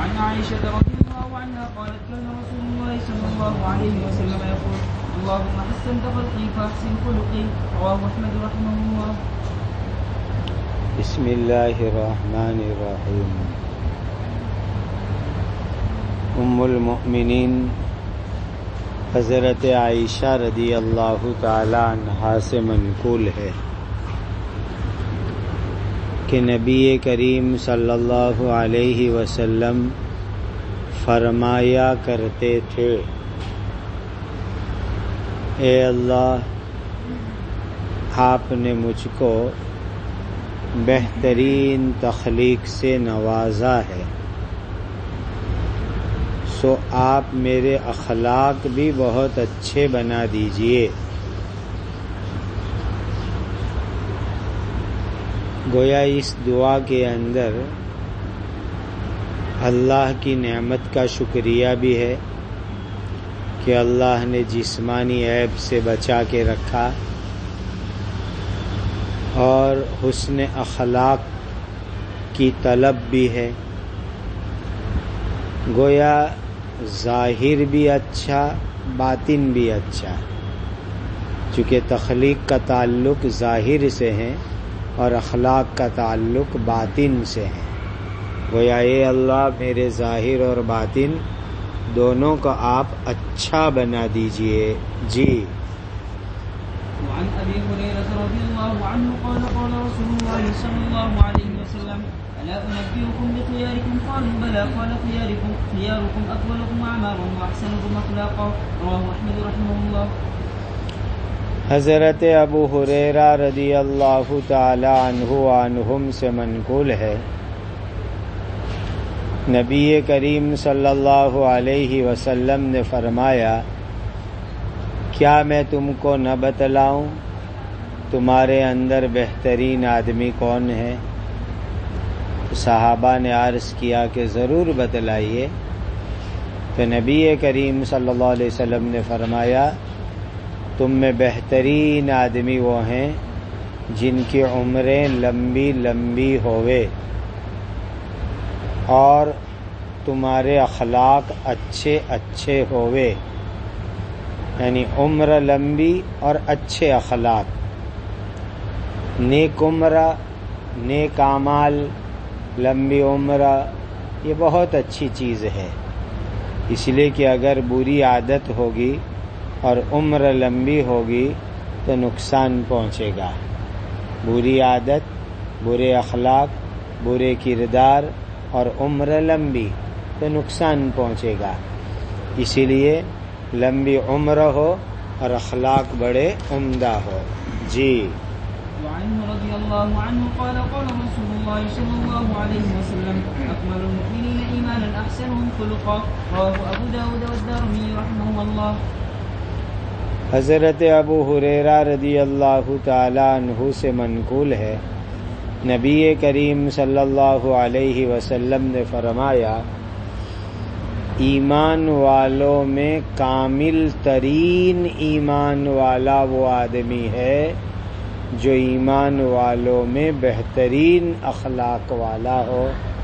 وعن عائشة رضي الله عنها قالت كان رسول الله صلى الله عليه وسلم يقول اللهم حسنت خلقي فاحسن خلقي رواه أحمد رحمه الله. بسم اللہ الرحمن الرحیم. ام المؤمنین حضرت عائشہ رضی اللہ تعالی عنہا سے منقول ہے کہ نبی کریم صلی اللہ علیہ وسلم فرمایا کرتے تھے اے اللہ آپ نے مجھ کو بہترین تخلیق سے نوازا ہے، سو آپ میرے اخلاق بھی بہت اچھے بنا دیجئے. گویا اس دعا کے اندر اللہ کی نعمت کا شکریہ بھی ہے کہ اللہ نے جسمانی عیب سے بچا کے رکھا، اور حسن اخلاق کی طلب بھی ہے. گویا ظاہر بھی اچھا، باطن بھی اچھا، چونکہ تخلیق کا تعلق ظاہر سے ہے اور اخلاق کا تعلق باطن سے ہے. گویا اے اللہ میرے ظاہر اور باطن دونوں کو آپ اچھا بنا دیجئے. جی. وعن ابي هريره رضي الله عنه قال قال رسول الله صلى الله عليه وسلم الا انبئكم بخياركم قالوا بلى قال خياركم اطولكم اعمارا واحسنكم اخلاقا رواه احمد رحمه الله. حضرت ابو ہریرہ رضی اللہ تعالی عنہ عنہم سے منقول ہے نبی کریم صلی اللہ علیہ وسلم نے فرمایا کیا میں تم کو نہ بتلاؤں تمہارے اندر بہترین آدمی کون ہے؟ صحابہ نے عرض کیا کہ ضرور بتلائیے. تو نبی کریم صلی اللہ علیہ وسلم نے فرمایا تم میں بہترین آدمی وہ ہیں جن کی عمریں لمبی لمبی ہوئے اور تمہارے اخلاق اچھے اچھے ہوئے، یعنی عمر لمبی اور اچھے اخلاق. نیک عمر، نیک اعمال، لمبی عمر یہ بہت اچھی چیز ہے، اس لیے کہ اگر بری عادت ہوگی اور عمر لمبی ہوگی تو نقصان پہنچے گا. بری عادت، برے اخلاق، برے کردار اور عمر لمبی تو نقصان پہنچے گا. اسی لیے لمبی عمر ہو اور اخلاق بڑے عمدہ ہو. جی. وعنه رضی اللہ عنہ قال قال رسول اللہ صلی اللہ علیہ وسلم اکمل المؤمنین ایمانا احسنهم خلقا رواه ابو داود والدارمی رحمه اللہ. حضرت ابو ہریرہ رضی اللہ تعالی عنہ سے منقول ہے نبی کریم صلی اللہ علیہ وسلم نے فرمایا ایمان والوں میں کامل ترین ایمان والا وہ آدمی ہے جو ایمان والوں میں بہترین اخلاق والا ہو،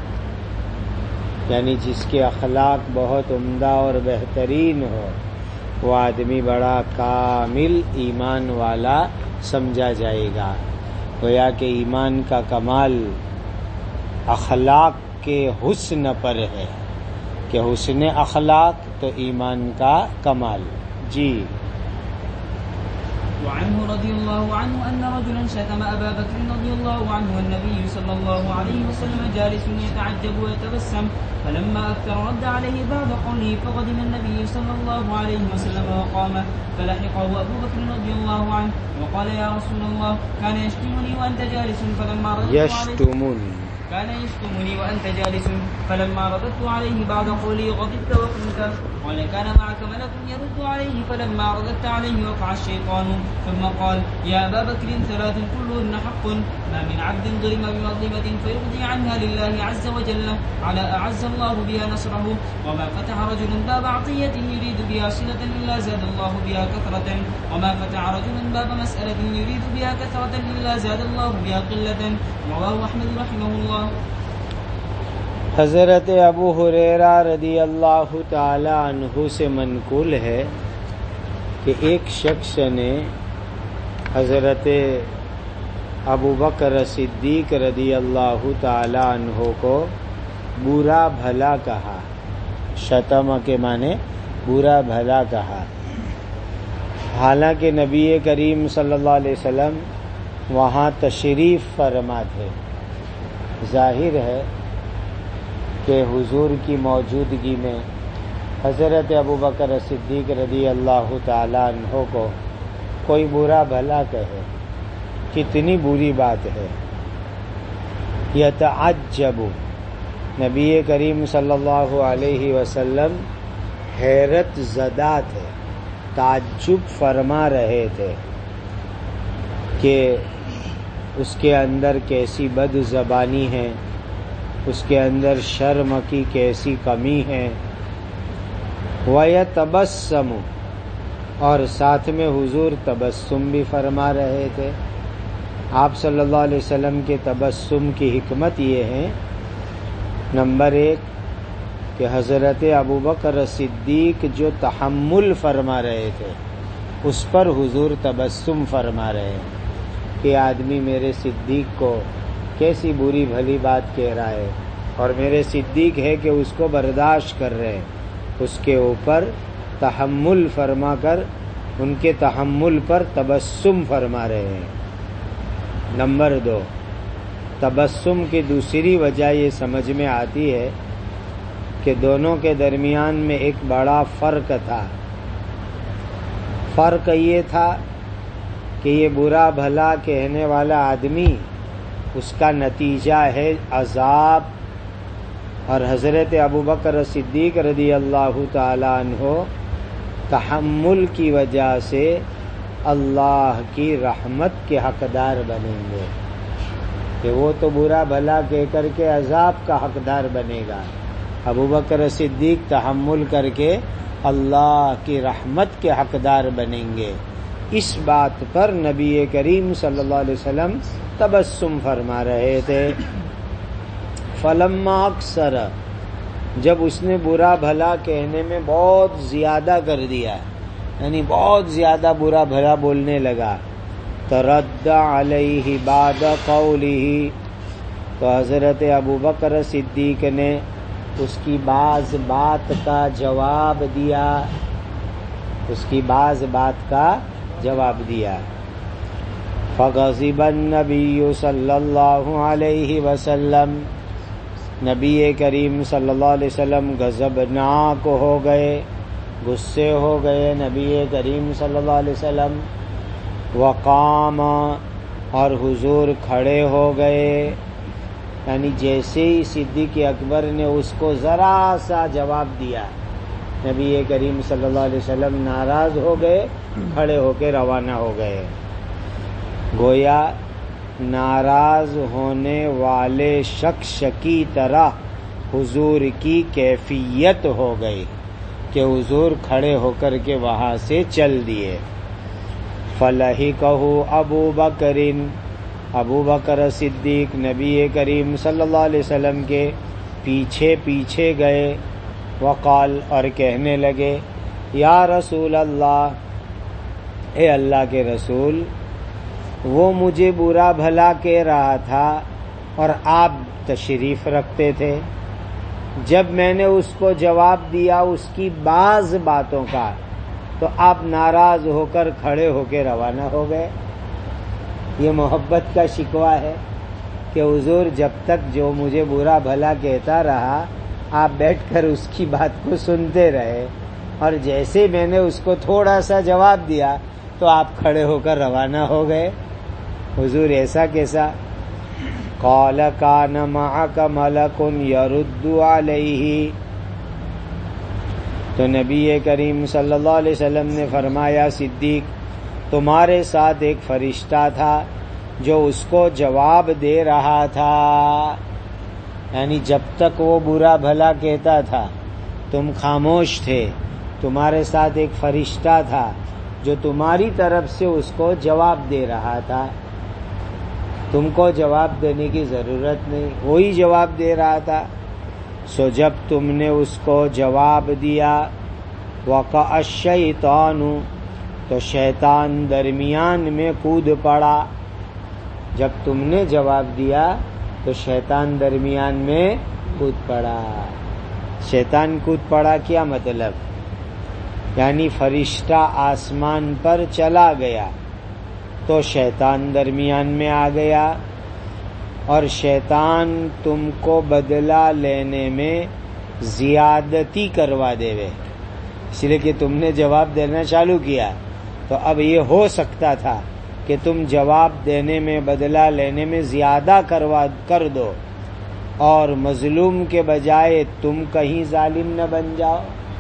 یعنی جس کے اخلاق بہت عمدہ اور بہترین ہو وہ آدمی بڑا کامل ایمان والا سمجھا جائے گا. گویا کہ ایمان کا کمال اخلاق کے حسن پر ہے کہ حسن اخلاق تو ایمان کا کمال. جی. وعنه رضي الله عنه أن رجلا شتم أبا بكر رضي الله عنه والنبي صلى الله عليه وسلم جالس يتعجب ويتبسم فلما أكثر رد عليه بعد قوله فغضب النبي صلى الله عليه وسلم وقام فلحقه أبو بكر رضي الله عنه وقال يا رسول الله كان يشتمني وأنت جالس فلما رددت فلما رددت عليه بعد قولي غضبت وقمت قال كان معك ملك يرد عليه فلما رددت عليه وقع الشيطان ثم قال يا أبا بكر ثلاث كلهن حق ما من عبد ظلم بمظلمة فيقضي عنها لله عز وجل على أعز الله بها نصره وما فتح رجل باب عطية يريد بها صلة إلا زاد الله بها كثرة وما فتح رجل باب مسألة يريد بها كثرة إلا زاد الله بها قلة رواه أحمد رحمه الله. حضرت ابو ہریرہ رضی اللہ تعالی عنہ سے منقول ہے کہ ایک شخص نے حضرت ابو بکر صدیق رضی اللہ تعالی عنہ کو برا بھلا کہا. شتم کے معنی برا بھلا کہا. حالانکہ نبی کریم صلی اللہ علیہ وسلم وہاں تشریف فرما تھے. ظاہر ہے کہ حضور کی موجودگی میں حضرت ابو بکر صدیق رضی اللہ تعالی عنہ کو کوئی برا بھلا کہے کتنی بری بات ہے. یتعجب، نبی کریم صلی اللہ علیہ وسلم حیرت زدہ تھے، تعجب فرما رہے تھے کہ اس کے اندر کیسی بد زبانی ہے، اس کے اندر شرم کی کیسی کمی ہے. وَيَتَبَسَّمُ، اور ساتھ میں حضور تبسم بھی فرما رہے تھے. آپ صلی اللہ علیہ وسلم کے تبسم کی حکمت یہ ہے، نمبر 1 کہ حضرت ابو بکر صدیق جو تحمل فرما رہے تھے اس پر حضور تبسم فرما رہے ہیں کہ آدمی میرے صدیق کو کیسی بری بھلی بات کہہ رہا ہے، اور میرے صدیق ہے کہ اس کو برداشت کر رہے ہیں. اس کے اوپر تحمل فرما کر ان کے تحمل پر تبسم فرما رہے ہیں. نمبر 2، تبسم کی دوسری وجہ یہ سمجھ میں آتی ہے کہ دونوں کے درمیان میں ایک بڑا فرق تھا. فرق یہ تھا کہ یہ برا بھلا کہنے والا آدمی اس کا نتیجہ ہے عذاب، اور حضرت ابو بکر صدیق رضی اللہ تعالی عنہ تحمل کی وجہ سے اللہ کی رحمت کے حقدار بنیں گے کہ وہ تو برا بھلا کہہ کر کے عذاب کا حقدار بنے گا. ابو بکر صدیق تحمل کر کے اللہ کی رحمت کے حقدار بنیں گے. اس بات پر نبی کریم صلی اللہ علیہ وسلم تبسم فرما رہے تھے. فلما اکثر، جب اس نے برا بھلا کہنے میں بہت زیادہ کر دیا، یعنی بہت زیادہ برا بھلا بولنے لگا، ترد علیہ بعد قولہ، تو حضرت ابو بکر صدیق نے اس کی بعض بات کا جواب دیا، اس کی بعض بات کا جواب دیا. فغضب النبی صلی اللہ علیہ وسلم، نبی کریم صلی اللہ علیہ وسلم غضبناک ہو گئے، غصے ہو گئے نبی کریم صلی اللہ علیہ وسلم. وقام، اور حضور کھڑے ہو گئے، یعنی جیسے ہی صدیق اکبر نے اس کو ذرا سا جواب دیا نبی کریم صلی اللہ علیہ وسلم ناراض ہو گئے، کھڑے ہو کے روانہ ہو گئے. گویا ناراض ہونے والے شخص کی طرح حضور کی کیفیت ہو گئی کہ حضور کھڑے ہو کر کے وہاں سے چل دیے. فلحقہ ابو بکر، ابو بکر صدیق نبی کریم صلی اللہ علیہ وسلم کے پیچھے پیچھے گئے. وقال، اور کہنے لگے، یا رسول اللہ، اے اللہ کے رسول، وہ مجھے برا بھلا کہہ رہا تھا اور آپ تشریف رکھتے تھے. جب میں نے اس کو جواب دیا اس کی بعض باتوں کا تو آپ ناراض ہو کر کھڑے ہو کے روانہ ہو گئے. یہ محبت کا شکوہ ہے کہ حضور جب تک جو مجھے برا بھلا کہتا رہا آپ بیٹھ کر اس کی بات کو سنتے رہے، اور جیسے میں نے اس کو تھوڑا سا جواب دیا تو آپ کھڑے ہو کر روانہ ہو گئے. حضور ایسا کیسا؟ قال کان معک ملک یرد علیہ، تو نبی کریم صلی اللہ علیہ وسلم نے فرمایا، صدیق، تمہارے ساتھ ایک فرشتہ تھا جو اس کو جواب دے رہا تھا. یعنی جب تک وہ برا بھلا کہتا تھا تم خاموش تھے، تمہارے ساتھ ایک فرشتہ تھا جو تمہاری طرف سے اس کو جواب دے رہا تھا. تم کو جواب دینے کی ضرورت نہیں، وہی جواب دے رہا تھا. سو جب تم نے اس کو جواب دیا وقع الشیطان تو شیطان درمیان میں کود پڑا. جب تم نے جواب دیا تو شیطان درمیان میں کود پڑا. شیطان کود پڑا کیا مطلب؟ یعنی فرشتہ آسمان پر چلا گیا تو شیطان درمیان میں آ گیا اور شیطان تم کو بدلہ لینے میں زیادتی کروا دے وے، اس لیے کہ تم نے جواب دینا چالو کیا. تو اب یہ ہو سکتا تھا کہ تم جواب دینے میں بدلہ لینے میں زیادہ کر دو اور مظلوم کے بجائے تم کہیں ظالم نہ بن جاؤ.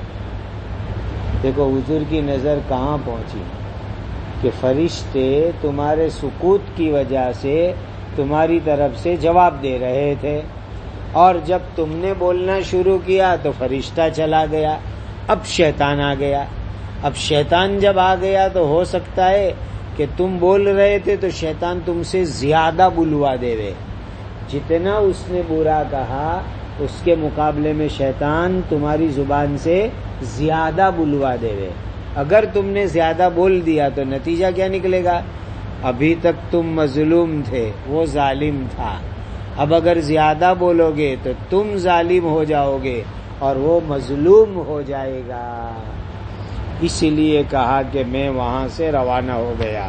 دیکھو حضور کی نظر کہاں پہنچی کہ فرشتے تمہارے سکوت کی وجہ سے تمہاری طرف سے جواب دے رہے تھے، اور جب تم نے بولنا شروع کیا تو فرشتہ چلا گیا. اب شیطان آ گیا. اب شیطان جب آ گیا تو ہو سکتا ہے کہ تم بول رہے تھے تو شیطان تم سے زیادہ بلوا دے رہے. جتنا اس نے برا کہا اس کے مقابلے میں شیطان تمہاری زبان سے زیادہ بلوا دے رہے. اگر تم نے زیادہ بول دیا تو نتیجہ کیا نکلے گا؟ ابھی تک تم مظلوم تھے، وہ ظالم تھا. اب اگر زیادہ بولو گے تو تم ظالم ہو جاؤ گے اور وہ مظلوم ہو جائے گا. اس لیے کہا کہ میں وہاں سے روانہ ہو گیا.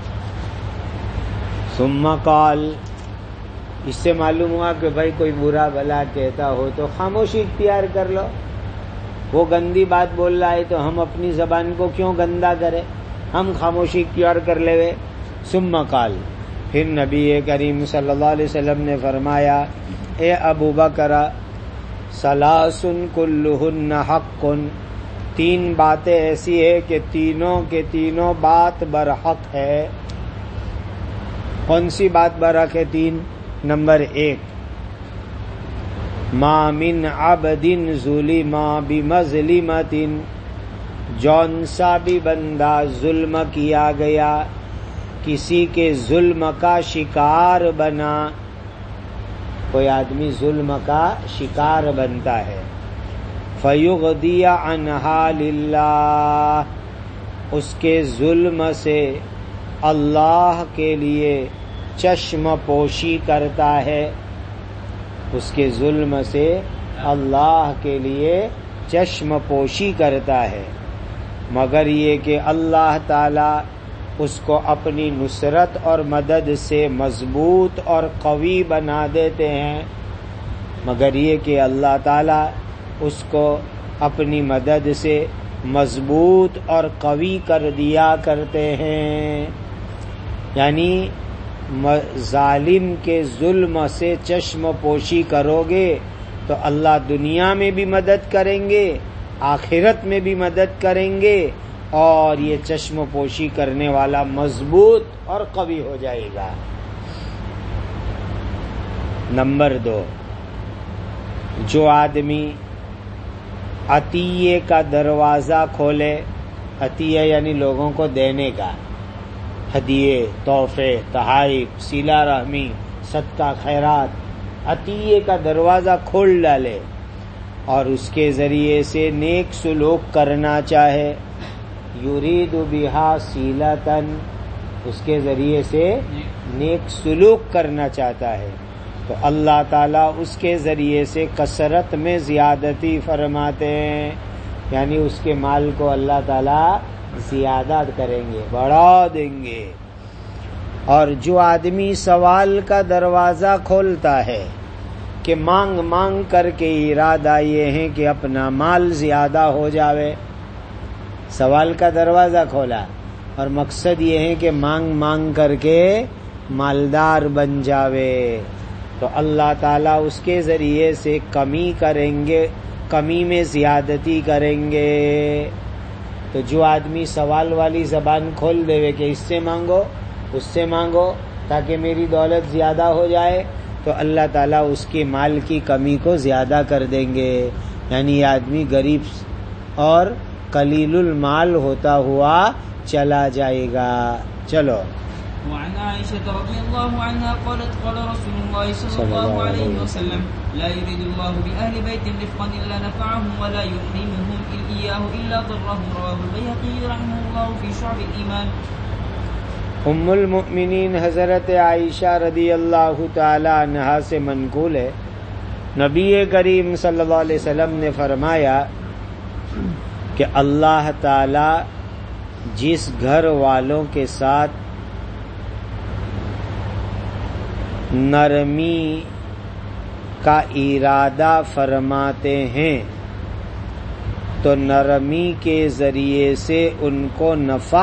ثم قال، اس سے معلوم ہوا کہ بھائی کوئی برا بھلا کہتا ہو تو خاموشی اختیار کر لو. وہ گندی بات بول رہا ہے تو ہم اپنی زبان کو کیوں گندا کریں، ہم خاموشی اختیار کر لے وے. ثم قال، پھر نبی کریم صلی اللہ علیہ وسلم نے فرمایا، اے ابو بکر، ثلاث کلہن حق، تین باتیں ایسی ہے کہ تینوں کے تینوں بات برحق ہے. کون سی بات برحق ہے؟ تین. نمبر 1، ما من عبد ظلم بمظلمۃ، جون سا بھی بندہ ظلم کیا گیا، کسی کے ظلم کا شکار بنا. کوئی آدمی ظلم کا شکار بنتا ہے، فیغدی عنہا للہ، اس کے ظلم سے اللہ کے لیے چشم پوشی کرتا ہے. اس کے ظلم سے اللہ کے لیے چشم پوشی کرتا ہے، مگر یہ کہ اللہ تعالی اس کو اپنی نصرت اور مدد سے مضبوط اور قوی بنا دیتے ہیں. مگر یہ کہ اللہ تعالی اس کو اپنی مدد سے مضبوط اور قوی کر دیا کرتے ہیں. یعنی ظالم کے ظلم سے چشم پوشی کرو گے تو اللہ دنیا میں بھی مدد کریں گے، آخرت میں بھی مدد کریں گے، اور یہ چشم پوشی کرنے والا مضبوط اور قوی ہو جائے گا. نمبر 2، جو آدمی عطیے کا دروازہ کھولے، عطیہ یعنی لوگوں کو دینے کا، ہدیے، تحفے، تحائف، صلہ رحمی، صدقہ خیرات، عطیے کا دروازہ کھول ڈالے اور اس کے ذریعے سے نیک سلوک کرنا چاہے، یرید بہا صلۃً، اس کے ذریعے سے نیک سلوک کرنا چاہتا ہے تو اللہ تعالیٰ اس کے ذریعے سے کثرت میں زیادتی فرماتے ہیں. یعنی اس کے مال کو اللہ تعالیٰ زیادہ کریں گے، بڑھا دیں گے. اور جو آدمی سوال کا دروازہ کھولتا ہے کہ مانگ مانگ کر کے ارادہ یہ ہے کہ اپنا مال زیادہ ہو جاوے، سوال کا دروازہ کھولا اور مقصد یہ ہے کہ مانگ مانگ کر کے مالدار بن جاوے، تو اللہ تعالیٰ اس کے ذریعے سے کمی کریں گے، کمی میں زیادتی کریں گے. تو جو آدمی سوال والی زبان کھول دے کہ اس سے مانگو اس سے مانگو تاکہ میری دولت زیادہ ہو جائے، تو اللہ تعالیٰ اس کے مال کی کمی کو زیادہ کر دیں گے. یعنی یہ آدمی غریب اور قلیل المال ہوتا ہوا چلا جائے گا. چلو وعن عائشة رضي الله عنها قالت قال رسول الله صلى الله عليه وسلم لا يريد الله بأهل بيت رفقا إلا نفعهم ولا يحرمهم إياه إلا ضرهم. رواه البيهقي رحمه الله في شعب الإيمان. ام المؤمنین حضرت عائشہ رضی اللہ تعالی عنہا سے منقول ہے، نبی کریم صلی اللہ علیہ وسلم نے فرمایا کہ اللہ تعالی جس گھر والوں کے ساتھ نرمی کا ارادہ فرماتے ہیں تو نرمی کے ذریعے سے ان کو نفع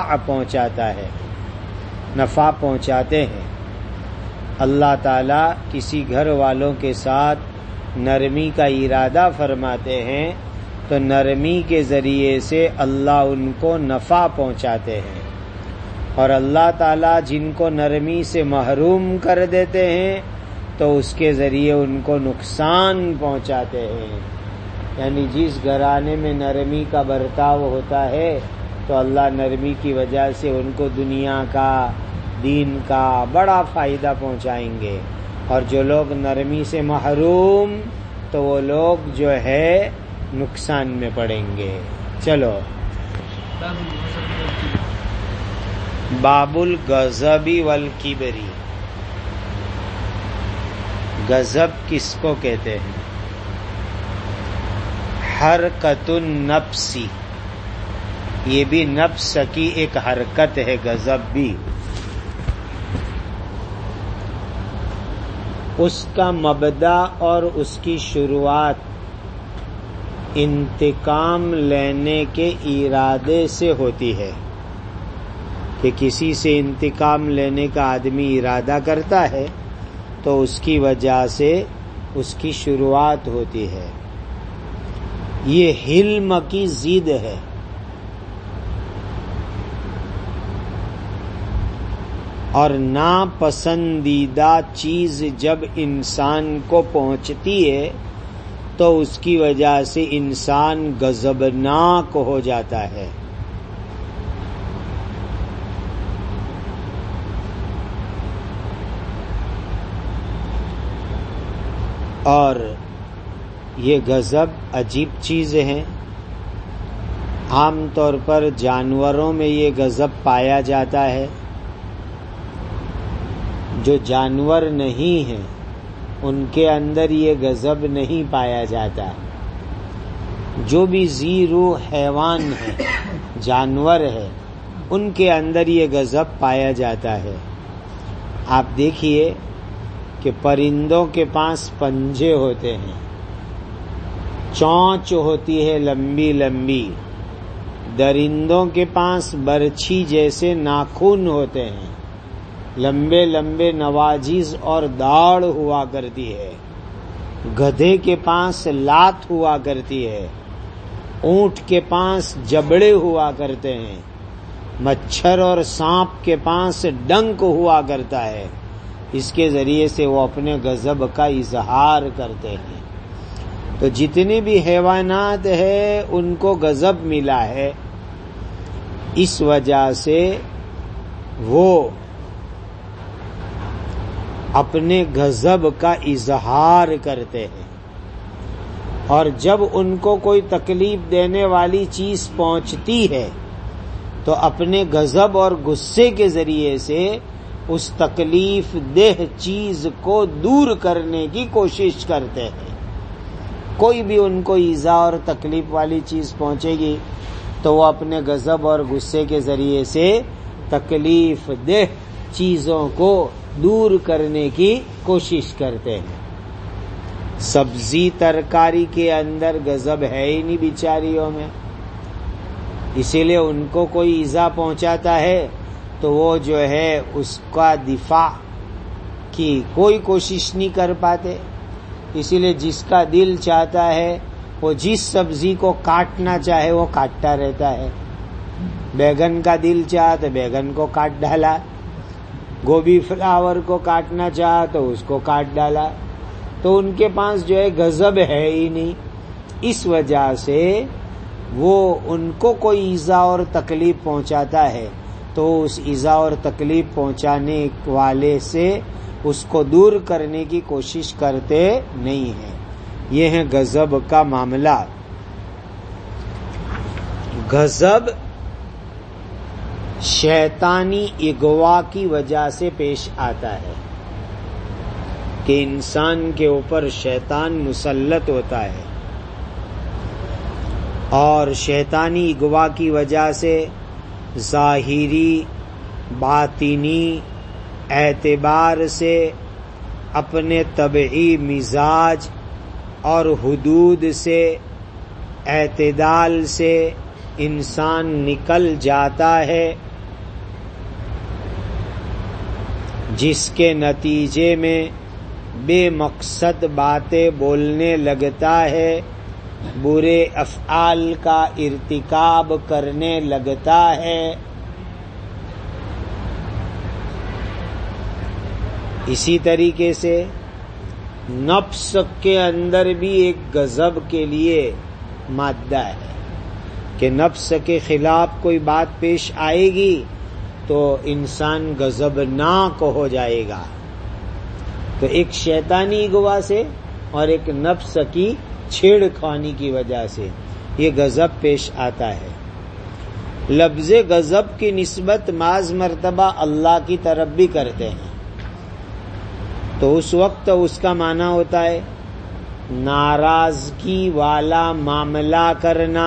پہنچاتے ہیں. اللہ تعالیٰ کسی گھر والوں کے ساتھ نرمی کا ارادہ فرماتے ہیں تو نرمی کے ذریعے سے اللہ ان کو نفع پہنچاتے ہیں، اور اللہ تعالیٰ جن کو نرمی سے محروم کر دیتے ہیں تو اس کے ذریعے ان کو نقصان پہنچاتے ہیں. یعنی جس گھرانے میں نرمی کا برتاؤ ہوتا ہے تو اللہ نرمی کی وجہ سے ان کو دنیا کا، دین کا بڑا فائدہ پہنچائیں گے، اور جو لوگ نرمی سے محروم تو وہ لوگ جو ہے نقصان میں پڑیں گے. چلو باب الغضب والکبری. غضب کس کو کہتے ہیں؟ حرکت النفس، یہ بھی نفس کی ایک حرکت ہے. غضب بھی اس کا مبدا اور اس کی شروعات انتقام لینے کے ارادے سے ہوتی ہے، کہ کسی سے انتقام لینے کا آدمی ارادہ کرتا ہے تو اس کی وجہ سے اس کی شروعات ہوتی ہے. یہ حلم کی ضد ہے. اور ناپسندیدہ چیز جب انسان کو پہنچتی ہے تو اس کی وجہ سے انسان غضبناک ہو جاتا ہے. اور یہ غضب عجیب چیز ہے. عام طور پر جانوروں میں یہ غضب پایا جاتا ہے. جو جانور نہیں ہیں ان کے اندر یہ غضب نہیں پایا جاتا. جو بھی ذی روح حیوان ہے، جانور ہے، ان کے اندر یہ غضب پایا جاتا ہے. آپ دیکھیے کہ پرندوں کے پاس پنجے ہوتے ہیں، چونچ ہوتی ہے لمبی لمبی. درندوں کے پاس برچھی جیسے ناخن ہوتے ہیں، لمبے لمبے نواجز اور داڑھ ہوا کرتی ہے. گدھے کے پاس لات ہوا کرتی ہے. اونٹ کے پاس جبڑے ہوا کرتے ہیں. مچھر اور سانپ کے پاس ڈنک ہوا کرتا ہے. اس کے ذریعے سے وہ اپنے غضب کا اظہار کرتے ہیں. تو جتنے بھی حیوانات ہیں ان کو غضب ملا ہے، اس وجہ سے وہ اپنے غضب کا اظہار کرتے ہیں. اور جب ان کو کوئی تکلیف دینے والی چیز پہنچتی ہے تو اپنے غضب اور غصے کے ذریعے سے اس تکلیف دہ چیز کو دور کرنے کی کوشش کرتے ہیں. کوئی بھی ان کو ایذا اور تکلیف والی چیز پہنچے گی تو وہ اپنے غضب اور غصے کے ذریعے سے تکلیف دہ چیزوں کو دور کرنے کی کوشش کرتے ہیں. سبزی ترکاری کے اندر غضب ہے ہی نہیں بیچاریوں میں، اسی لیے ان کو کوئی ایذا پہنچاتا ہے تو وہ جو ہے اس کا دفاع کی کوئی کوشش نہیں کر پاتے. اسی لیے جس کا دل چاہتا ہے وہ جس سبزی کو کاٹنا چاہے وہ کاٹتا رہتا ہے. بیگن کا دل چاہا تو بیگن کو کاٹ ڈالا، گوبھی فلاور کو کاٹنا چاہا تو اس کو کاٹ ڈالا. تو ان کے پاس جو ہے غضب ہے ہی نہیں. اس وجہ سے وہ ان کو کوئی ایذا اور تکلیف پہنچاتا ہے تو اس ایذا اور تکلیف پہنچانے والے سے اس کو دور کرنے کی کوشش کرتے نہیں ہیں. یہ ہے غضب کا معاملہ. غضب شیطانی اغوا کی وجہ سے پیش آتا ہے کہ انسان کے اوپر شیطان مسلط ہوتا ہے اور شیطانی اغوا کی وجہ سے ظاہری باطنی اعتبار سے اپنے طبعی مزاج اور حدود سے اعتدال سے انسان نکل جاتا ہے، جس کے نتیجے میں بے مقصد باتیں بولنے لگتا ہے، برے افعال کا ارتکاب کرنے لگتا ہے. اسی طریقے سے نفس کے اندر بھی ایک غضب کے لیے مادہ ہے کہ نفس کے خلاف کوئی بات پیش آئے گی تو انسان غضبناک ہو جائے گا. تو ایک شیطانی اغوا سے اور ایک نفس کی چھیڑ خانی کی وجہ سے یہ غضب پیش آتا ہے. لفظ غضب کی نسبت بعض مرتبہ اللہ کی طرف بھی کرتے ہیں، تو اس وقت اس کا معنی ہوتا ہے ناراضگی والا معاملہ کرنا.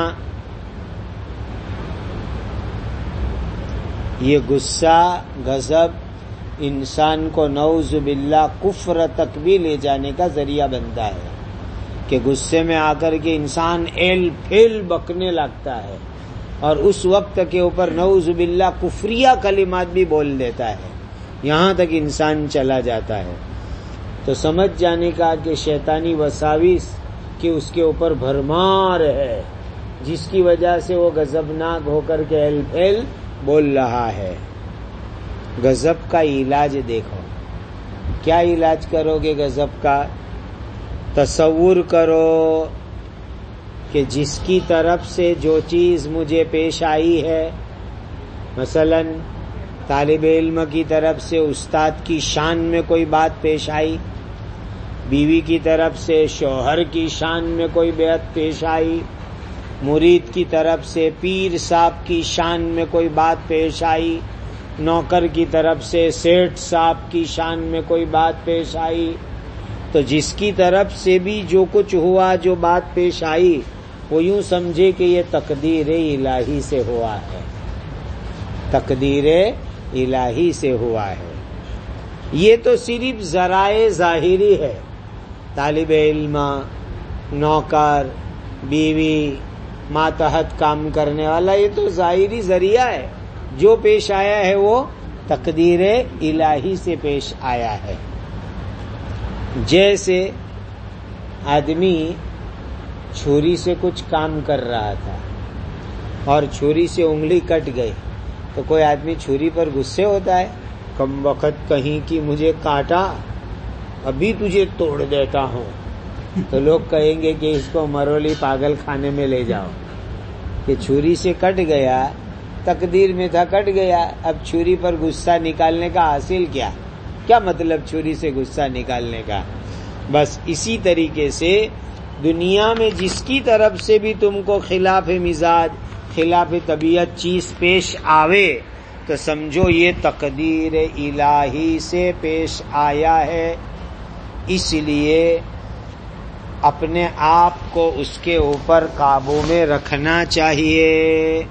یہ غصہ غضب انسان کو نعوذ باللہ کفر تک بھی لے جانے کا ذریعہ بنتا ہے کہ غصے میں آ کر کے انسان ایل پھیل بکنے لگتا ہے اور اس وقت کے اوپر نعوذ باللہ کفریہ کلمات بھی بول دیتا ہے، یہاں تک انسان چلا جاتا ہے. تو سمجھ جانے کا کہ شیطانی وساوس کہ اس کے اوپر بھرمار ہے، جس کی وجہ سے وہ غضبناک ہو کر کے ایل پھیل بول رہا ہے. غضب کا علاج دیکھو، کیا علاج کرو گے غضب کا؟ تصور کرو کہ جس کی طرف سے جو چیز مجھے پیش آئی ہے، مثلا طالب علم کی طرف سے استاد کی شان میں کوئی بات پیش آئی، بیوی کی طرف سے شوہر کی شان میں کوئی بات پیش آئی، مرید کی طرف سے پیر صاحب کی شان میں کوئی بات پیش آئی، نوکر کی طرف سے سیٹھ صاحب کی شان میں کوئی بات پیش آئی، تو جس کی طرف سے بھی جو کچھ ہوا، جو بات پیش آئی، وہ یوں سمجھے کہ یہ تقدیر الہی سے ہوا ہے، تقدیر الہی سے ہوا ہے. یہ تو صرف ذرائع ظاہری ہے، طالب علم، نوکر، بیوی، ماتحت کام کرنے والا، یہ تو ظاہری ذریعہ ہے. جو پیش آیا ہے وہ تقدیر الہی سے پیش آیا ہے. جیسے آدمی چھری سے کچھ کام کر رہا تھا اور چھری سے انگلی کٹ گئی، تو کوئی آدمی چھری پر غصے ہوتا ہے، کم وقت کہیں کی مجھے کاٹا، ابھی تجھے توڑ دیتا ہوں. تو لوگ کہیں گے کہ اس کو مرولی پاگل خانے میں لے جاؤ، کہ چھری سے کٹ گیا، تقدیر میں تھا کٹ گیا، اب چھری پر غصہ نکالنے کا حاصل کیا مطلب چھری سے غصہ نکالنے کا؟ بس اسی طریقے سے دنیا میں جس کی طرف سے بھی تم کو خلاف مزاج، خلاف طبیعت چیز پیش آوے تو سمجھو یہ تقدیر الہی سے پیش آیا ہے. اس لیے اپنے آپ کو اس کے اوپر قابو میں رکھنا چاہیے.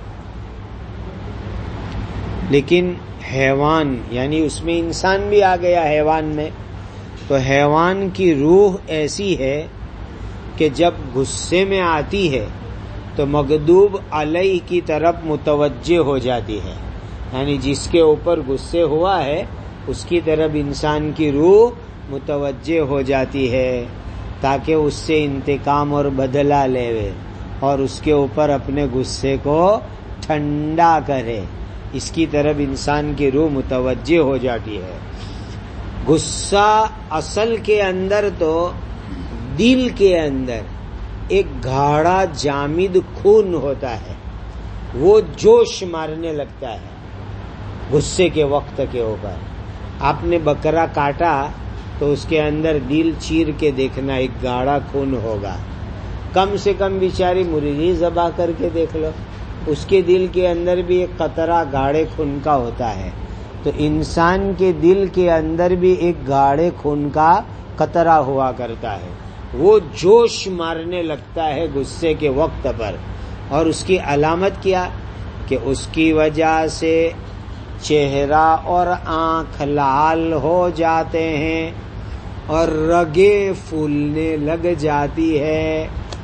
لیکن حیوان، یعنی اس میں انسان بھی آ گیا حیوان میں، تو حیوان کی روح ایسی ہے کہ جب غصے میں آتی ہے تو مغضوب علیہ کی طرف متوجہ ہو جاتی ہے، یعنی جس کے اوپر غصے ہوا ہے اس کی طرف انسان کی روح متوجہ ہو جاتی ہے تاکہ اس سے انتقام اور بدلہ لے اور اس کے اوپر اپنے غصے کو ٹھنڈا کرے. اس کی طرف انسان کی روح متوجہ ہو جاتی ہے. غصہ اصل کے اندر تو دل کے اندر ایک گاڑھا جامد خون ہوتا ہے، وہ جوش مارنے لگتا ہے. غصے کے وقت کے اوپر آپ نے بکرا کاٹا تو اس کے اندر دل چیر کے دیکھنا، ایک گاڑھا خون ہوگا. کم سے کم بیچاری مرغی ذبح کر کے دیکھ لو، اس کے دل کے اندر بھی ایک قطرہ گاڑھے خون کا ہوتا ہے. تو انسان کے دل کے اندر بھی ایک گاڑھے خون کا قطرہ ہوا کرتا ہے. وہ جوش مارنے لگتا ہے غصے کے وقت پر. اور اس کی علامت کیا کہ اس کی وجہ سے چہرہ اور آنکھ لال ہو جاتے ہیں اور رگیں پھولنے لگ جاتی ہے.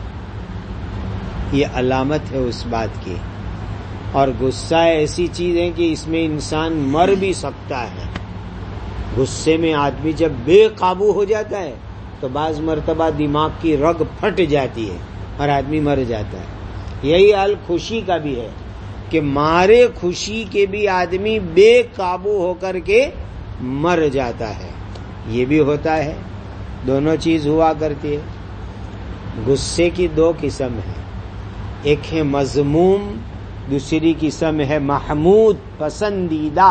یہ علامت ہے اس بات کی. اور غصہ ایسی چیز ہے کہ اس میں انسان مر بھی سکتا ہے. غصے میں آدمی جب بے قابو ہو جاتا ہے تو بعض مرتبہ دماغ کی رگ پھٹ جاتی ہے اور آدمی مر جاتا ہے. یہی حال خوشی کا بھی ہے کہ مارے خوشی کے بھی آدمی بے قابو ہو کر کے مر جاتا ہے. یہ بھی ہوتا ہے، دونوں چیز ہوا کرتی ہے. غصے کی دو قسم ہیں، ایک ہے مذموم، دوسری قسم ہے محمود، پسندیدہ.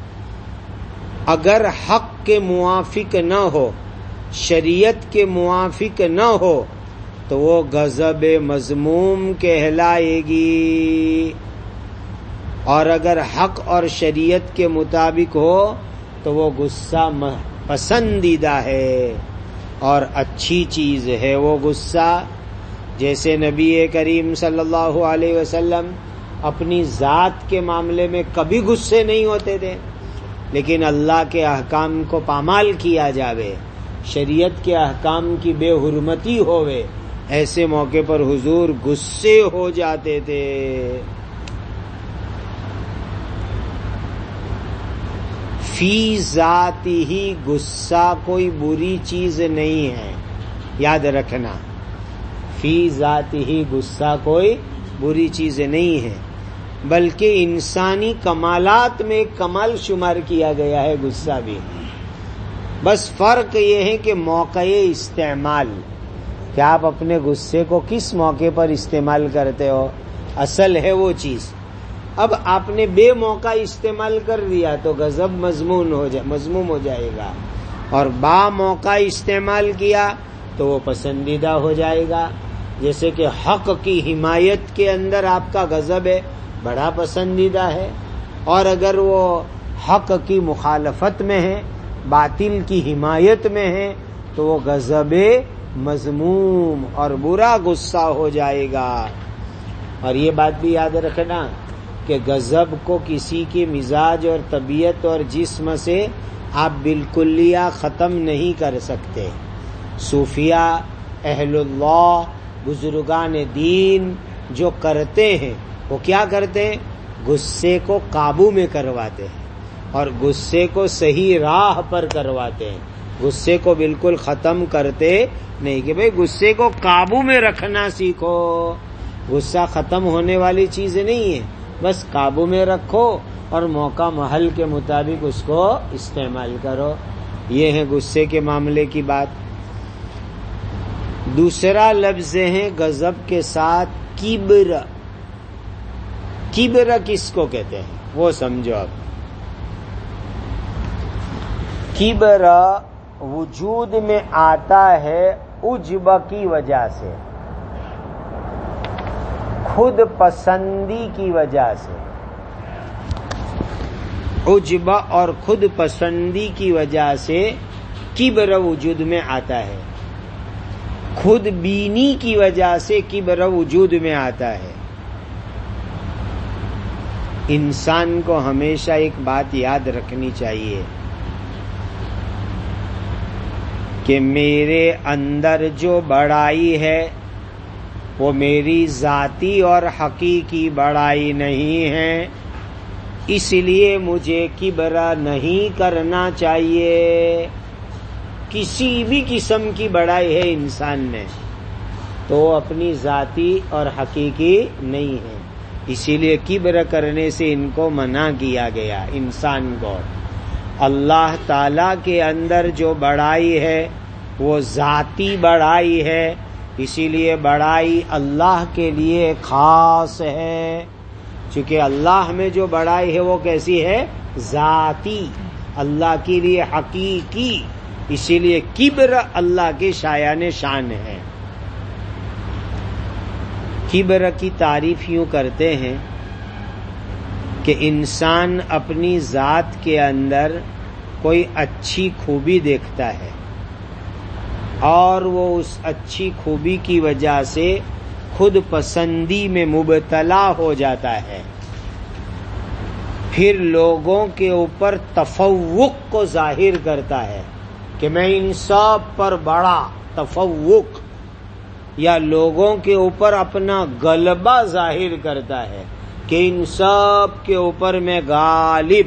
اگر حق کے موافق نہ ہو، شریعت کے موافق نہ ہو تو وہ غضب مذموم کہلائے گی، اور اگر حق اور شریعت کے مطابق ہو تو وہ غصہ پسندیدہ ہے اور اچھی چیز ہے وہ غصہ. جیسے نبی کریم صلی اللہ علیہ وسلم اپنی ذات کے معاملے میں کبھی غصے نہیں ہوتے تھے، لیکن اللہ کے احکام کو پامال کیا جاوے، شریعت کے احکام کی بے حرمتی ہوئے، ایسے موقع پر حضور غصے ہو جاتے تھے. فی ذاتی ہی غصہ کوئی بری چیز نہیں ہے، یاد رکھنا. فی ذاتی ہی غصہ کوئی بری چیز نہیں ہے، بلکہ انسانی کمالات میں ایک کمال شمار کیا گیا ہے غصہ بھی. بس فرق یہ ہے کہ موقع استعمال، کہ آپ اپنے غصے کو کس موقع پر استعمال کرتے ہو، اصل ہے وہ چیز. اب آپ نے بے موقع استعمال کر دیا تو غضب مذموم ہو جائے گا، اور با موقع استعمال کیا تو وہ پسندیدہ ہو جائے گا. جیسے کہ حق کی حمایت کے اندر آپ کا غضب ہے، بڑا پسندیدہ ہے، اور اگر وہ حق کی مخالفت میں ہے، باطل کی حمایت میں ہے تو وہ غضب مذموم اور برا غصہ ہو جائے گا. اور یہ بات بھی یاد رکھنا کہ غضب کو کسی کی مزاج اور طبیعت اور جسم سے آپ بالکلیہ ختم نہیں کر سکتے. صوفیہ، اہل اللہ، بزرگان دین جو کرتے ہیں وہ کیا کرتے ہیں؟ غصے کو قابو میں کرواتے ہیں اور غصے کو صحیح راہ پر کرواتے ہیں. غصے کو بالکل ختم کرتے نہیں کہ بھئی غصے کو قابو میں رکھنا سیکھو. غصہ ختم ہونے والی چیز نہیں ہے، بس قابو میں رکھو اور موقع محل کے مطابق اس کو استعمال کرو. یہ ہے غصے کے معاملے کی بات. دوسرا لفظ ہے غضب کے ساتھ کبر. کبر کس کو کہتے ہیں وہ سمجھو. اب کبر وجود میں آتا ہے عجب کی وجہ سے، خود پسندی کی وجہ سے. عجب اور خود پسندی کی وجہ سے کبر وجود میں آتا ہے. خود بینی کی وجہ سے کبر وجود میں آتا ہے. انسان کو ہمیشہ ایک بات یاد رکھنی چاہیے کہ میرے اندر جو بڑائی ہے وہ میری ذاتی اور حقیقی بڑائی نہیں ہے، اس لیے مجھے کبر نہیں کرنا چاہیے. کسی بھی قسم کی بڑائی ہے انسان میں تو وہ اپنی ذاتی اور حقیقی نہیں ہے، اسی لیے کبر کرنے سے ان کو منع کیا گیا. انسان کو اللہ تعالی کے اندر جو بڑائی ہے وہ ذاتی بڑائی ہے، اسی لیے بڑائی اللہ کے لیے خاص ہے. چونکہ اللہ میں جو بڑائی ہے وہ کیسی ہے؟ ذاتی، اللہ کے لیے حقیقی، اسی لیے کبر اللہ کے شایان شان ہے۔ کبر کی تعریف یوں کرتے ہیں کہ انسان اپنی ذات کے اندر کوئی اچھی خوبی دیکھتا ہے اور وہ اس اچھی خوبی کی وجہ سے خود پسندی میں مبتلا ہو جاتا ہے، پھر لوگوں کے اوپر تفوق کو ظاہر کرتا ہے کہ میں ان سب پر بڑا، تفوق، یا لوگوں کے اوپر اپنا غلبہ ظاہر کرتا ہے کہ ان سب کے اوپر میں غالب،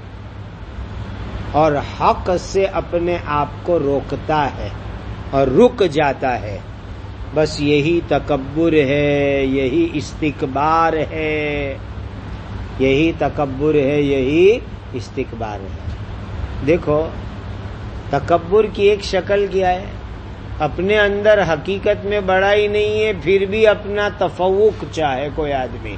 اور حق سے اپنے آپ کو روکتا ہے اور رک جاتا ہے۔ بس یہی تکبر ہے، یہی استکبار ہے، یہی تکبر ہے، یہی استکبار ہے۔ دیکھو تکبر کی ایک شکل کیا ہے؟ اپنے اندر حقیقت میں بڑائی نہیں ہے، پھر بھی اپنا تفوق چاہے کوئی آدمی۔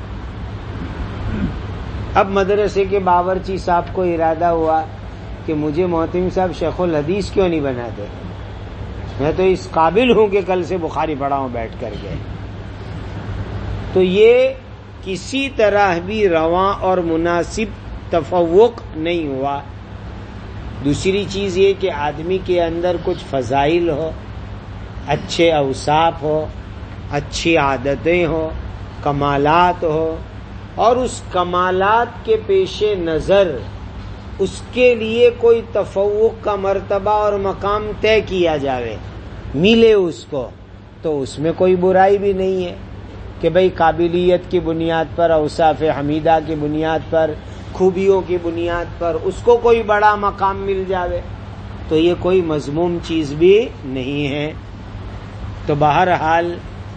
اب مدرسے کے باورچی صاحب کو ارادہ ہوا کہ مجھے محتم صاحب شیخ الحدیث کیوں نہیں بناتے؟ میں تو اس قابل ہوں کہ کل سے بخاری پڑھاؤں بیٹھ کر کے۔ تو یہ کسی طرح بھی رواں اور مناسب تفوق نہیں ہوا۔ دوسری چیز یہ کہ آدمی کے اندر کچھ فضائل ہو، اچھے اوصاف ہو، اچھی عادتیں ہو، کمالات ہو، اور اس کمالات کے پیش نظر اس کے لیے کوئی تفوق کا مرتبہ اور مقام طے کیا جاوے، ملے اس کو، تو اس میں کوئی برائی بھی نہیں ہے کہ بھئی قابلیت کی بنیاد پر، اوصاف حمیدہ کی بنیاد پر، خوبیوں کی بنیاد پر اس کو کوئی بڑا مقام مل جاوے، تو یہ کوئی مذموم چیز بھی نہیں ہے۔ تو بہرحال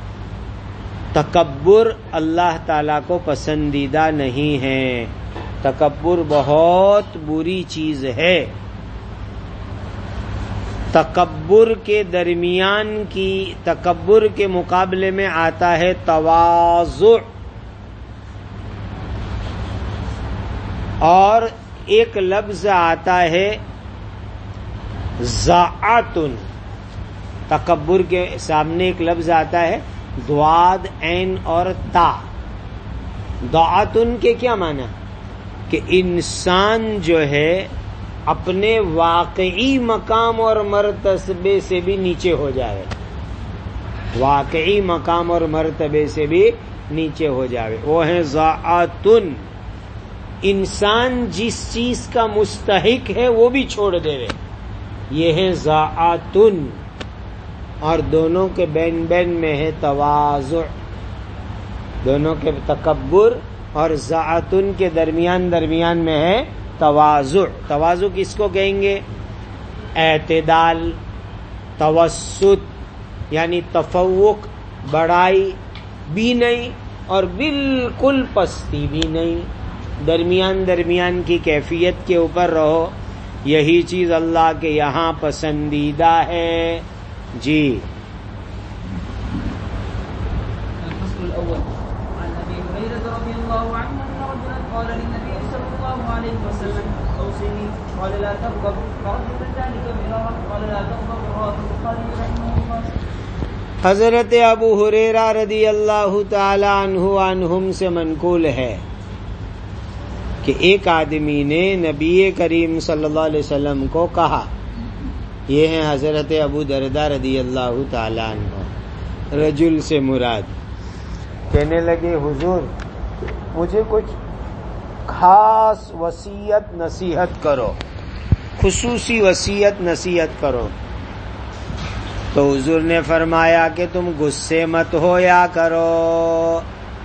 تکبر اللہ تعالیٰ کو پسندیدہ نہیں ہے، تکبر بہت بری چیز ہے۔ تکبر کے درمیان کی، تکبر کے مقابلے میں آتا ہے تواضع، اور ایک لفظ آتا ہے ضاعتن۔ تکبر کے سامنے ایک لفظ آتا ہے ضاد، عین اور تا۔ ضاعتن کے کیا معنی؟ کہ انسان جو ہے اپنے واقعی مقام اور مرتبے سے بھی نیچے ہو جائے، واقعی مقام اور مرتبے سے بھی نیچے ہو جائے، وہ ہے ضاعتن۔ انسان جس چیز کا مستحق ہے وہ بھی چھوڑ دے، یہ ہے ضاعتن۔ اور دونوں کے بین بین میں ہے تواضع، دونوں کے تکبر اور ضاعتن کے درمیان میں ہے تواضع۔ تواضع کس کو کہیں گے؟ اعتدال، توسط، یعنی تفوق، بڑائی بھی نہیں اور بالکل پستی بھی نہیں، درمیان کی کیفیت کے اوپر رہو، یہی چیز اللہ کے یہاں پسندیدہ ہے۔ جی الفصل الأول عن أبي هريرة رضي الله عنه أن رجلا قال للنبي صلى الله عليه وسلم أوصني، قال لا تغضب، فردد ذلك مرارا، قال لا تغضب، رواه البخاري رحمه الله۔ حضرت ابو ہریرہ رضی اللہ تعالی عنہم سے منقول ہے کہ ایک آدمی نے نبی کریم صلی اللہ علیہ وسلم کو کہا، یہ ہیں حضرت ابو دردہ رضی اللہ تعالی عنہ، رجل سے مراد، کہنے لگے حضور مجھے کچھ خاص وصیت نصیحت کرو، خصوصی وصیت نصیحت کرو۔ تو حضور نے فرمایا کہ تم غصے مت ہویا کرو۔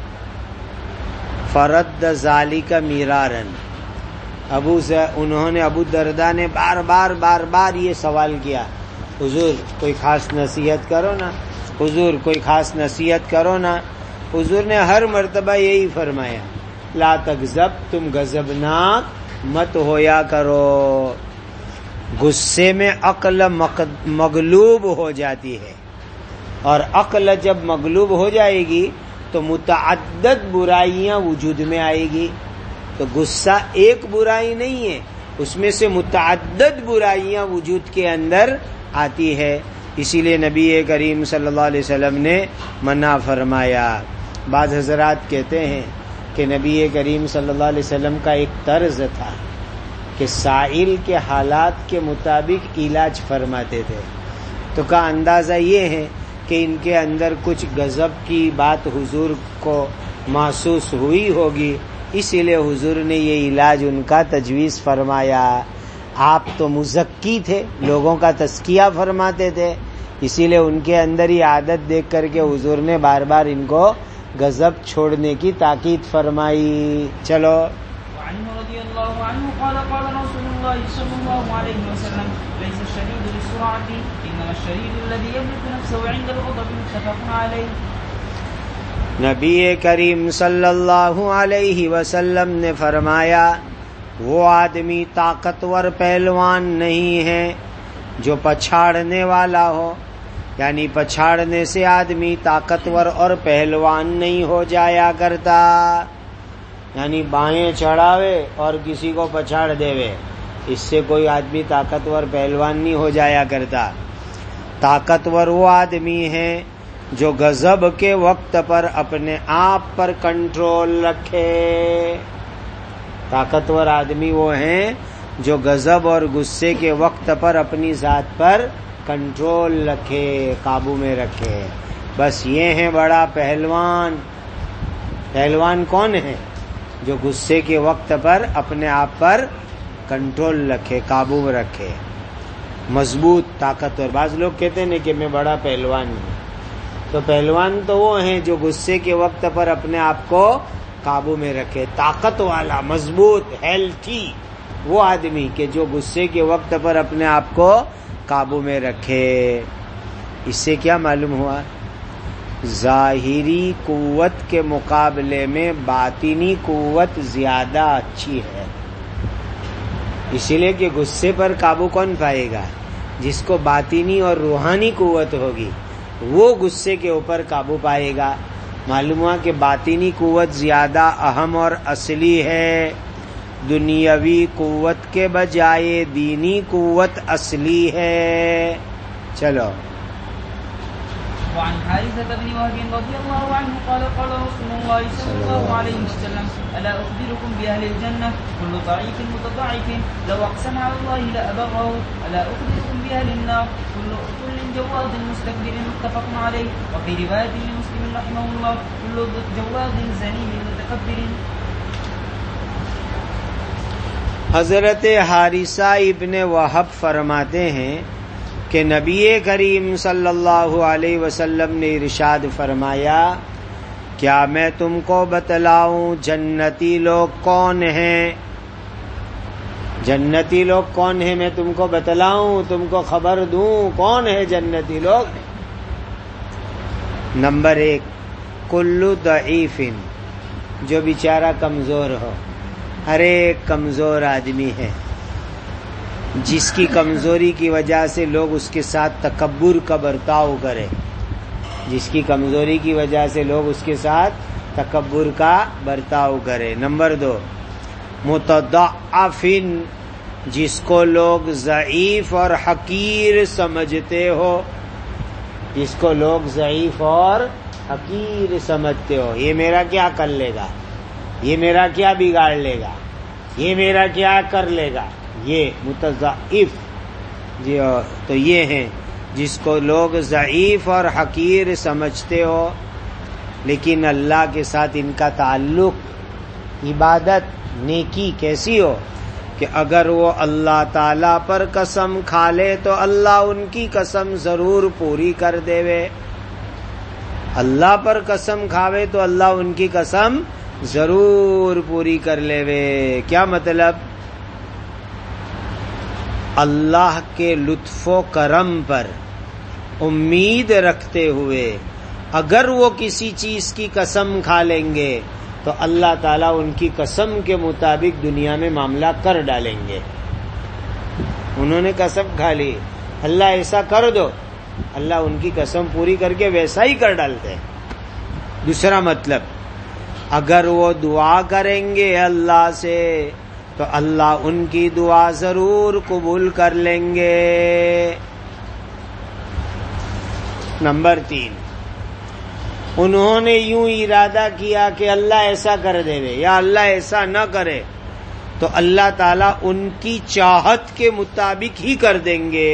فرد ذالک میرارن، انہوں نے ابو دردہ نے بار یہ سوال کیا، حضور کوئی خاص نصیحت کرو نا، حضور کوئی خاص نصیحت کرو نا۔ حضور نے ہر مرتبہ یہی فرمایا، لا تغضب، تم غضبناک مت ہویا کرو۔ غصے میں عقل مغلوب ہو جاتی ہے، اور عقل جب مغلوب ہو جائے گی تو متعدد برائیاں وجود میں آئے گی. تو غصہ ایک برائی نہیں ہے، اس میں سے متعدد برائیاں وجود کے اندر آتی ہے. اسی لیے نبی کریم صلی اللہ علیہ وسلم نے منع فرمایا. بعض حضرات کہتے ہیں کہ نبی کریم صلی اللہ علیہ وسلم کا ایک طرز تھا کہ سائل کے حالات کے مطابق علاج فرماتے تھے. تو کا اندازہ یہ ہے کہ ان کے اندر کچھ غضب کی بات حضور کو محسوس ہوئی ہوگی، اسی لیے حضور نے یہ علاج ان کا تجویز فرمایا. آپ تو مزکی تھے، لوگوں کا تزکیہ فرماتے تھے، اسی لیے ان کے اندر یہ عادت دیکھ کر کے حضور نے بار بار ان کو غضب چھوڑنے کی تاکید فرمائی. چلو. وعنه رضي الله عنه قال قال رسول الله صلى الله عليه وسلم ليس الشديد بالسرعة إنما الشديد الذي يملك نفسه عند الغضب. متفق عليه. نبی کریم صلی اللہ علیہ وسلم نے فرمایا وہ آدمی طاقتور پہلوان نہیں ہے جو پچھاڑنے والا ہو، یعنی پچھاڑنے سے آدمی طاقتور اور پہلوان نہیں ہو جایا کرتا. یعنی بائیں چڑھاوے اور کسی کو پچھاڑ دیوے، اس سے کوئی آدمی طاقتور پہلوان نہیں ہو جایا کرتا. طاقتور وہ آدمی ہے جو غضب کے وقت پر اپنے آپ پر کنٹرول رکھے. طاقتور آدمی وہ ہیں جو غضب اور غصے کے وقت پر اپنی ذات پر کنٹرول رکھے، قابو میں رکھے. بس یہ ہے بڑا پہلوان. پہلوان کون ہے؟ جو غصے کے وقت پر اپنے آپ پر کنٹرول رکھے، قابو میں رکھے، مضبوط طاقتور. بعض لوگ کہتے ہیں کہ میں بڑا پہلوان ہوں. تو پہلوان تو وہ ہیں جو غصے کے وقت پر اپنے آپ کو قابو میں رکھے، طاقت والا، مضبوط، ہیلتھی وہ آدمی کہ جو غصے کے وقت پر اپنے آپ کو قابو میں رکھے. اس سے کیا معلوم ہوا؟ ظاہری قوت کے مقابلے میں باطنی قوت زیادہ اچھی ہے. اسی لیے کہ غصے پر قابو کون پائے گا؟ جس کو باطنی اور روحانی قوت ہوگی وہ غصے کے اوپر قابو پائے گا. معلوم ہوا کہ باطنی قوت زیادہ اہم اور اصلی ہے. دنیاوی قوت کے بجائے دینی قوت اصلی ہے. چلو. وعن حارثة بن وهب رضي الله عنه قال قال رسول الله صلى الله عليه وسلم ألا أخبركم بأهل الجنة كل ضعيف متضعف لو أقسم على الله لأبره ألا أخبركم بأهل النار كل جواد مستكبر. متفق عليه. وفي رواية لمسلم رحمه الله كل جواد زنيم متكبر. حضرت حارثہ ابن وہب فرماتے ہیں کہ نبی کریم صلی اللہ علیہ وسلم نے ارشاد فرمایا کیا میں تم کو بتلاؤں جنتی لوگ کون ہیں؟ جنتی لوگ کون ہیں میں تم کو بتلاؤں، تم کو خبر دوں کون ہے جنتی لوگ؟ نمبر 1 کل ضعیف، جو بیچارہ کمزور ہو. ہر ایک کمزور آدمی ہے جس کی کمزوری کی وجہ سے لوگ اس کے ساتھ تکبر کا برتاؤ کرے، جس کی کمزوری کی وجہ سے لوگ اس کے ساتھ تکبر کا برتاؤ کرے. نمبر 2 متضعف، جس کو لوگ ضعیف اور حقیر سمجھتے ہو، جس کو لوگ ضعیف اور حقیر سمجھتے ہو. یہ میرا کیا کر لے گا، یہ میرا کیا بگاڑ لے گا، یہ میرا کیا کر لے گا، یہ متضعف. جی تو یہ ہیں جس کو لوگ ضعیف اور حقیر سمجھتے ہو، لیکن اللہ کے ساتھ ان کا تعلق عبادت نیکی کیسی ہو کہ اگر وہ اللہ تعالی پر قسم کھا لے تو اللہ ان کی قسم ضرور پوری کر دے. اللہ پر قسم کھاوے تو اللہ ان کی قسم ضرور پوری کر لے. کیا مطلب؟ اللہ کے لطف و کرم پر امید رکھتے ہوئے اگر وہ کسی چیز کی قسم کھا لیں گے تو اللہ تعالیٰ ان کی قسم کے مطابق دنیا میں معاملہ کر ڈالیں گے. انہوں نے قسم کھا لی اللہ ایسا کر دو، اللہ ان کی قسم پوری کر کے ویسا ہی کر ڈالتے ہیں. دوسرا مطلب، اگر وہ دعا کریں گے اللہ سے تو اللہ ان کی دعا ضرور قبول کر لیں گے۔ نمبر 3، انہوں نے یوں ارادہ کیا کہ اللہ ایسا کر دے یا اللہ ایسا نہ کرے تو اللہ تعالیٰ ان کی چاہت کے مطابق ہی کر دیں گے،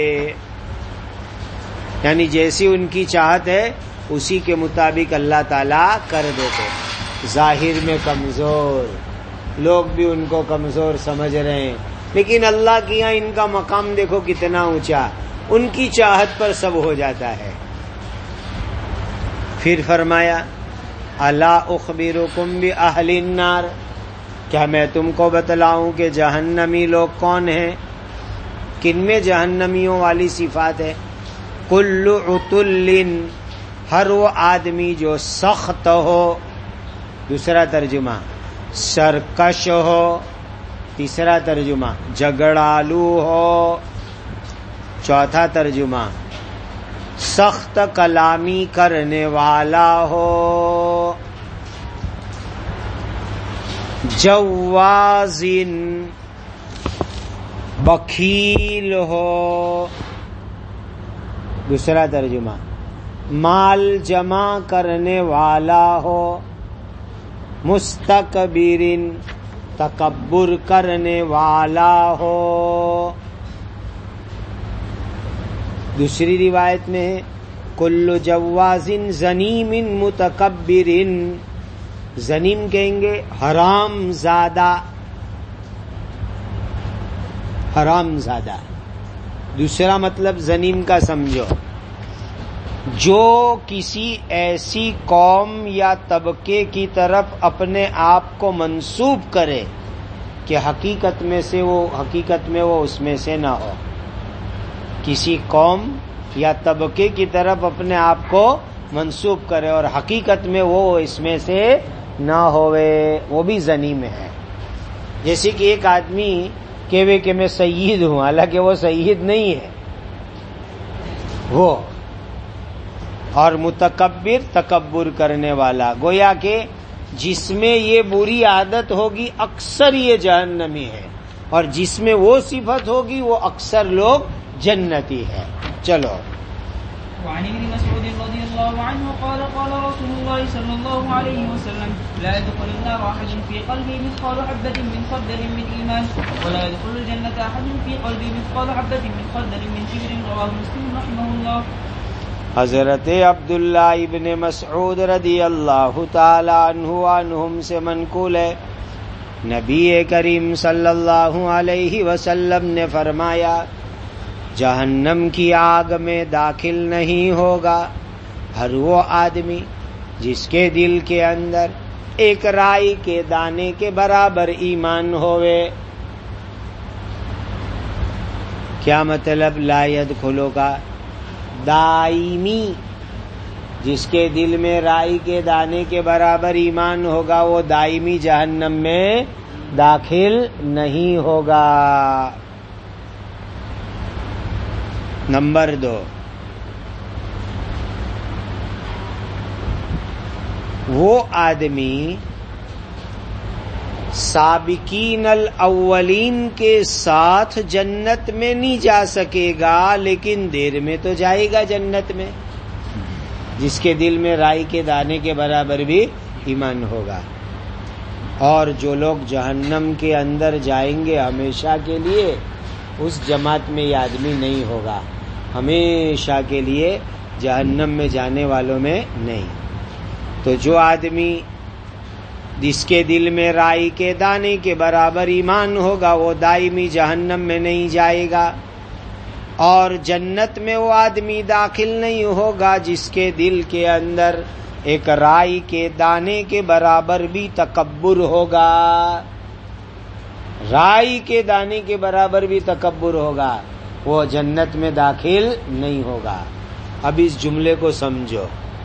یعنی جیسی ان کی چاہت ہے اسی کے مطابق اللہ تعالیٰ کر دیتے۔ ظاہر میں کمزور، لوگ بھی ان کو کمزور سمجھ رہے ہیں، لیکن اللہ کی یہاں ان کا مقام دیکھو کتنا اونچا، ان کی چاہت پر سب ہو جاتا ہے۔ پھر فرمایا الا اخبرکم باہل النار، کیا میں تم کو بتلاؤں کہ جہنمی لوگ کون ہیں، کن میں جہنمیوں والی صفات ہے؟ کل عتل، ہر وہ آدمی جو سخت ہو، دوسرا ترجمہ سرکش ہو، تیسرا ترجمہ جھگڑالو ہو، چوتھا ترجمہ سخت کلامی کرنے والا ہو، جوازن بخیل ہو، دوسرا ترجمہ مال جمع کرنے والا ہو، مستکبرن تکبر کرنے والا ہو۔ دوسری روایت میں ہے کل جوازن زنیم متکبرن، زنیم کہیں گے حرام زادہ، حرام زادہ۔ دوسرا مطلب زنیم کا سمجھو، جو کسی ایسی قوم یا طبقے کی طرف اپنے آپ کو منسوب کرے کہ حقیقت میں وہ اس میں سے نہ ہو، کسی قوم یا طبقے کی طرف اپنے آپ کو منسوب کرے اور حقیقت میں وہ اس میں سے نہ ہوئے، وہ بھی زنیم ہے۔ جیسے کہ ایک آدمی کہے کہ میں سید ہوں، حالانکہ وہ سید نہیں ہے وہ، اور متکبر تکبر کرنے والا، گویا کہ جس میں یہ بری عادت ہوگی اکثر یہ جہنمی ہے، اور جس میں وہ صفت ہوگی وہ اکثر لوگ جنتی ہے۔ چلو وعن ابن مسعود رضي الله عنه قال قال رسول الله صلى الله عليه وسلم لا يدخل النار أحد في قلبه مثقال حبة من خردل من إيمان ولا يدخل الجنة أحد في قلبه مثقال حبة من خردل من كبر، رواه مسلم رحمه الله۔ حضرت عبداللہ ابن مسعود رضی اللہ تعالی عنہ عنہم سے منقول ہے، نبی کریم صلی اللہ علیہ وسلم نے فرمایا جہنم کی آگ میں داخل نہیں ہوگا ہر وہ آدمی جس کے دل کے اندر ایک رائی کے دانے کے برابر ایمان ہوئے۔ کیا مطلب لا يدخلو کا؟ دائمی، جس کے دل میں رائی کے دانے کے برابر ایمان ہوگا وہ دائمی جہنم میں داخل نہیں ہوگا۔ نمبر 2، وہ آدمی سابقین الاولین کے ساتھ جنت میں نہیں جا سکے گا، لیکن دیر میں تو جائے گا جنت میں، جس کے دل میں رائی کے دانے کے برابر بھی ایمان ہوگا۔ اور جو لوگ جہنم کے اندر جائیں گے ہمیشہ کے لیے، اس جماعت میں یہ آدمی نہیں ہوگا، ہمیشہ کے لیے جہنم میں جانے والوں میں نہیں۔ تو جو آدمی جس کے دل میں رائی کے دانے کے برابر ایمان ہوگا وہ دائمی جہنم میں نہیں جائے گا، اور جنت میں وہ آدمی داخل نہیں ہوگا جس کے دل کے اندر ایک رائی کے دانے کے برابر بھی تکبر ہوگا، رائی کے دانے کے برابر بھی تکبر ہوگا، وہ جنت میں داخل نہیں ہوگا۔ اب اس جملے کو سمجھو،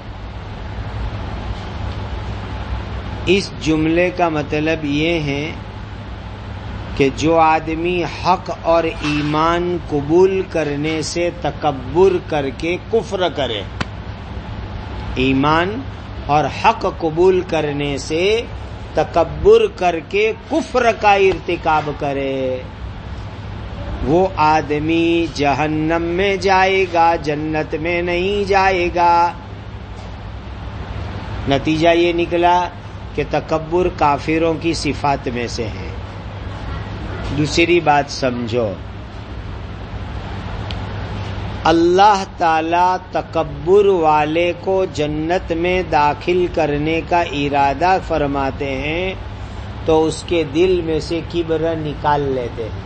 اس جملے کا مطلب یہ ہے کہ جو آدمی حق اور ایمان قبول کرنے سے تکبر کر کے کفر کرے، ایمان اور حق قبول کرنے سے تکبر کر کے کفر کا ارتکاب کرے، وہ آدمی جہنم میں جائے گا، جنت میں نہیں جائے گا۔ نتیجہ یہ نکلا کہ تکبر کافروں کی صفات میں سے ہے۔ دوسری بات سمجھو، اللہ تعالی تکبر والے کو جنت میں داخل کرنے کا ارادہ فرماتے ہیں تو اس کے دل میں سے کبر نکال لیتے ہیں،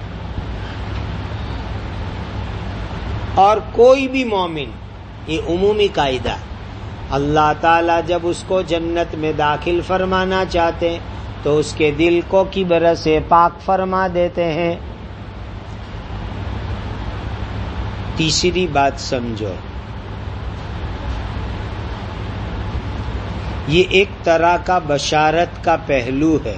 اور کوئی بھی مومن، یہ عمومی قاعدہ، اللہ تعالیٰ جب اس کو جنت میں داخل فرمانا چاہتے ہیں تو اس کے دل کو کبر سے پاک فرما دیتے ہیں۔ تیسری بات سمجھو، یہ ایک طرح کا بشارت کا پہلو ہے۔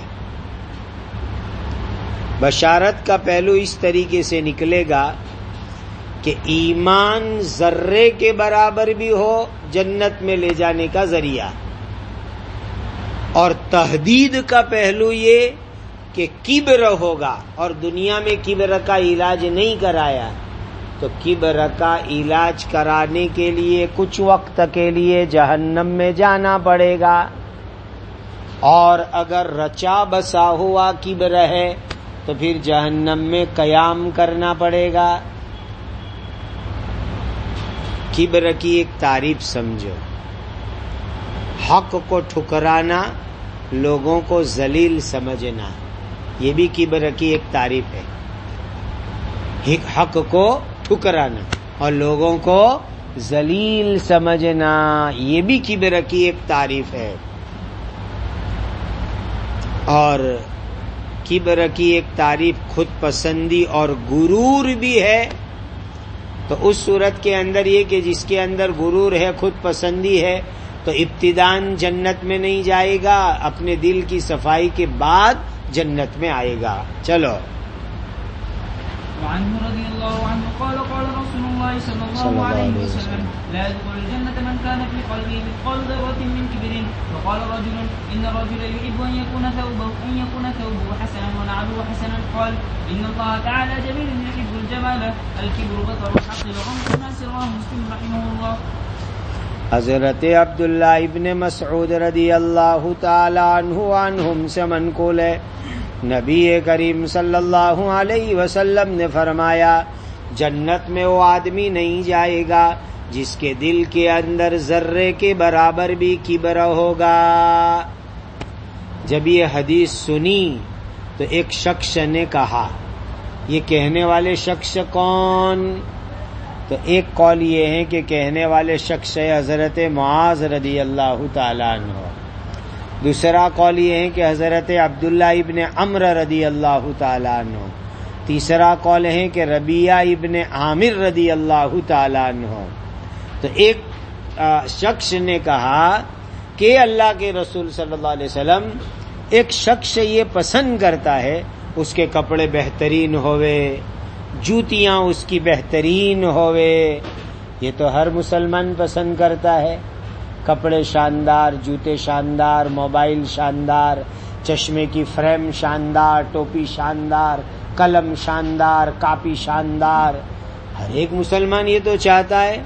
بشارت کا پہلو اس طریقے سے نکلے گا کہ ایمان ذرے کے برابر بھی ہو جنت میں لے جانے کا ذریعہ، اور تحدید کا پہلو یہ کہ کبر ہوگا اور دنیا میں کبر کا علاج نہیں کرایا تو کبر کا علاج کرانے کے لیے کچھ وقت کے لیے جہنم میں جانا پڑے گا، اور اگر رچا بسا ہوا کبر ہے تو پھر جہنم میں قیام کرنا پڑے گا۔ کبر کی ایک تعریف سمجھو، حق کو ٹھکرانا، لوگوں کو ذلیل سمجھنا، یہ بھی کبر کی ایک تعریف ہے۔ حق کو ٹھکرانا اور لوگوں کو ذلیل سمجھنا، یہ بھی کبر کی ایک تعریف ہے۔ اور کبر کی ایک تعریف خود پسندی اور غرور بھی ہے۔ تو اس صورت کے اندر یہ کہ جس کے اندر غرور ہے، خود پسندی ہے، تو ابتداً جنت میں نہیں جائے گا، اپنے دل کی صفائی کے بعد جنت میں آئے گا۔ چلو، وعنه رضي الله عنه قال قال رسول الله صلى الله عليه وسلم لا يدخل الجنة من كان في قلبه مثقال ذرة من كبر. فقال رجل إن الرجل يحب أن يكون ثوبه حسنا ونعله حسنا. قال إن الله تعالى جميل يحب الجمال. الكبر بطر الحق وغمط الناس. رواه مسلم رحمه الله. حضرت عبداللہ ابن مسعود رضی اللہ تعالی عنہم سے منقول ہے، نبی کریم صلی اللہ علیہ وسلم نے فرمایا، جنت میں وہ آدمی نہیں جائے گا جس کے دل کے اندر ذرے کے برابر بھی کبر ہوگا۔ جب یہ حدیث سنی تو ایک شخص نے کہا، یہ کہنے والے شخص کون؟ تو ایک قول یہ ہے کہ کہنے والے شخص ہے حضرت معاذ رضی اللہ تعالیٰ عنہ، دوسرا قول یہ ہے کہ حضرت عبداللہ ابن عمرو رضی اللہ تعالیٰ عنہ، تیسرا قول ہے کہ ربیعہ ابن عامر رضی اللہ تعالیٰ عنہ۔ تو ایک شخص نے کہا کہ اللہ کے رسول صلی اللہ علیہ وسلم، ایک شخص یہ پسند کرتا ہے اس کے کپڑے بہترین ہوئے، جوتیاں اس کی بہترین ہوئے، یہ تو ہر مسلمان پسند کرتا ہے، کپڑے شاندار، جوتے شاندار، موبائل شاندار، چشمے کی فریم شاندار، ٹوپی شاندار، قلم شاندار، کاپی شاندار، ہر ایک مسلمان یہ تو چاہتا ہے۔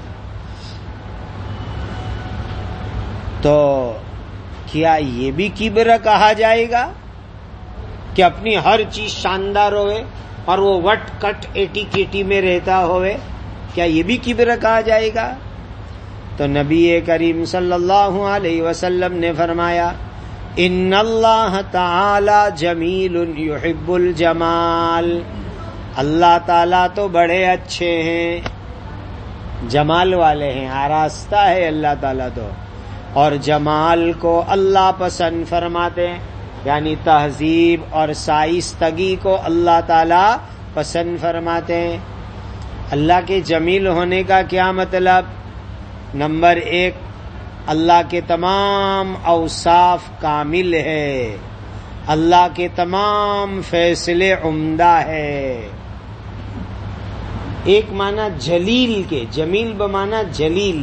تو کیا یہ بھی کبر کہا جائے گا کہ اپنی ہر چیز شاندار ہوئے اور وہ وٹ کٹ ایٹی کیٹی میں رہتا ہوئے؟ کیا یہ بھی کبر کہا جائے گا؟ تو نبی کریم صلی اللہ علیہ وسلم نے فرمایا، ان اللہ تعالی جمیل یحب الجمال، اللہ تعالیٰ تو بڑے اچھے ہیں، جمال والے ہیں، آراستہ ہے اللہ تعالیٰ تو، اور جمال کو اللہ پسند فرماتے ہیں، یعنی تہذیب اور شائستگی کو اللہ تعالیٰ پسند فرماتے ہیں۔ اللہ کے جمیل ہونے کا کیا مطلب؟ نمبر ایک، اللہ کے تمام اوصاف کامل ہے، اللہ کے تمام فیصلے عمدہ ہے۔ ایک معنی جلیل کے، جمیل بمعنی جلیل،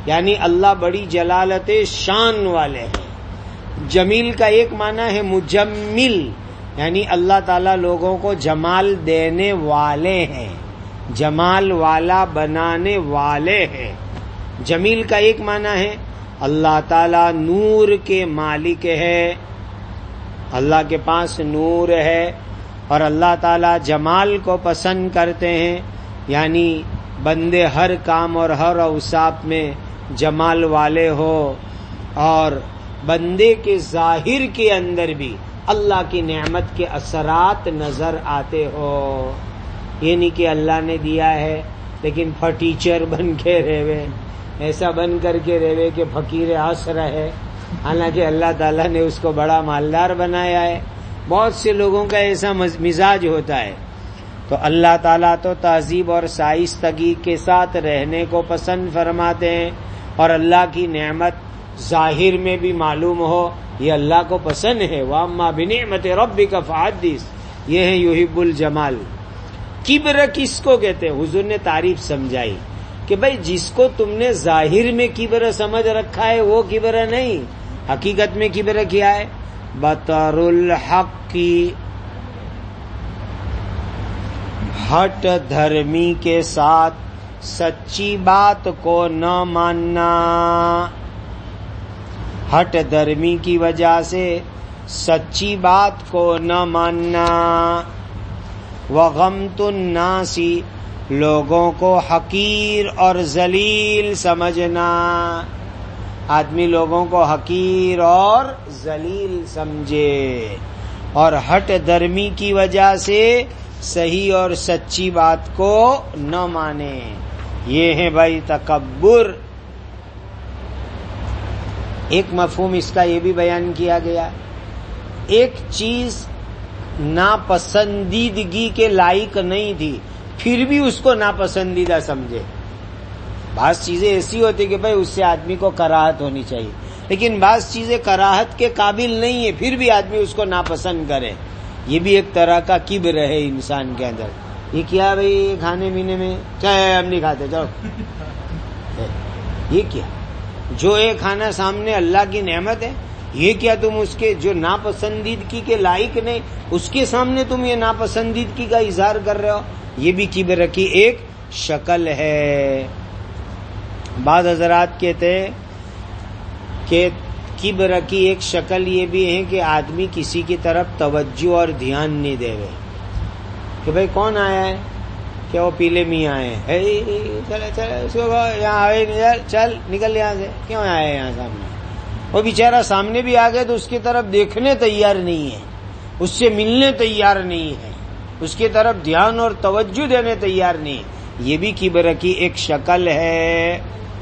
یعنی اللہ بڑی جلالت شان والے ہیں. جمیل کا ایک معنی ہے مجمل، یعنی اللہ تعالیٰ لوگوں کو جمال دینے والے ہیں، جمال والا بنانے والے ہیں. جمیل کا ایک معنی ہے اللہ تعالیٰ نور کے مالک ہے، اللہ کے پاس نور ہے، اور اللہ تعالیٰ جمال کو پسند کرتے ہیں، یعنی بندے ہر کام اور ہر اوصاف میں جمال والے ہو، اور بندے کے ظاہر کے اندر بھی اللہ کی نعمت کے اثرات نظر آتے ہو. یہ نہیں کہ اللہ نے دیا ہے لیکن فرٹیچر بن کے رہے، ایسا بن کر کے رہے کہ فقیر عصر ہے، حالانکہ اللہ تعالیٰ نے اس کو بڑا مالدار بنایا ہے. بہت سے لوگوں کا ایسا مزاج ہوتا ہے. تو اللہ تعالیٰ تو تہذیب اور شائستگی کے ساتھ رہنے کو پسند فرماتے ہیں، اور اللہ کی نعمت ظاہر میں بھی معلوم ہو یہ اللہ کو پسند ہے. وَأَمَّا بِنِعْمَةِ رَبِّكَ فَحَدِّثْ، یہ ہے یحب الجمال. کبر کس کو کہتے ہیں؟ حضور نے تعریف سمجھائی کہ بھائی جس کو تم نے ظاہر میں کبر سمجھ رکھا ہے وہ کبر نہیں، حقیقت میں کبر کیا ہے؟ بطر الحق کی، ہٹ دھرمی کے ساتھ سچی بات کو نہ ماننا. ہٹ دھرمی کی وجہ سے سچی بات کو نہ ماننا. وغمت الناس، لوگوں کو حقیر اور ذلیل سمجھنا. آدمی لوگوں کو حقیر اور ذلیل سمجھے، اور ہٹ درمی کی وجہ سے صحیح اور سچی بات کو نہ مانے. یہ ہے بھائی تکبر. ایک مفہوم اس کا یہ بھی بیان کیا گیا، ایک چیز ناپسندیدگی کے لائق نہیں تھی پھر بھی اس کو ناپسندیدہ سمجھے. بعض چیزیں ایسی ہوتی کہ بھائی اس سے آدمی کو کراہت ہونی چاہیے، لیکن بعض چیزیں کراہت کے قابل نہیں ہے پھر بھی آدمی اس کو ناپسند کرے. یہ بھی ایک طرح کا کبر ہے انسان کے اندر. یہ کیا بھائی کھانے پینے میں چاہے ہم نہیں کھاتے چلو، یہ کیا جو یہ کھانا سامنے اللہ کی نعمت ہے، یہ کیا تم اس کے جو ناپسندیدگی کے لائق نہیں اس کے سامنے تم یہ ناپسندیدگی کا اظہار کر رہے ہو. یہ بھی کبر کی ایک شکل ہے. بعض حضرات کہتے ہیں کہ کبر کی ایک شکل یہ بھی ہے کہ آدمی کسی کی طرف توجہ اور دھیان نہیں دے گئے کہ بھائی کون آیا ہے، کہ وہ پیلے میاں آئے ہیں، چل یہاں آئے چل نکل یہاں سے، کیوں آئے یہاں سامنے. وہ بیچارہ سامنے بھی آ گئے تو اس کی طرف دیکھنے تیار نہیں ہے، اس سے ملنے تیار نہیں ہے، اس کی طرف دھیان اور توجہ دینے تیار نہیں. یہ بھی کبر کی ایک شکل ہے.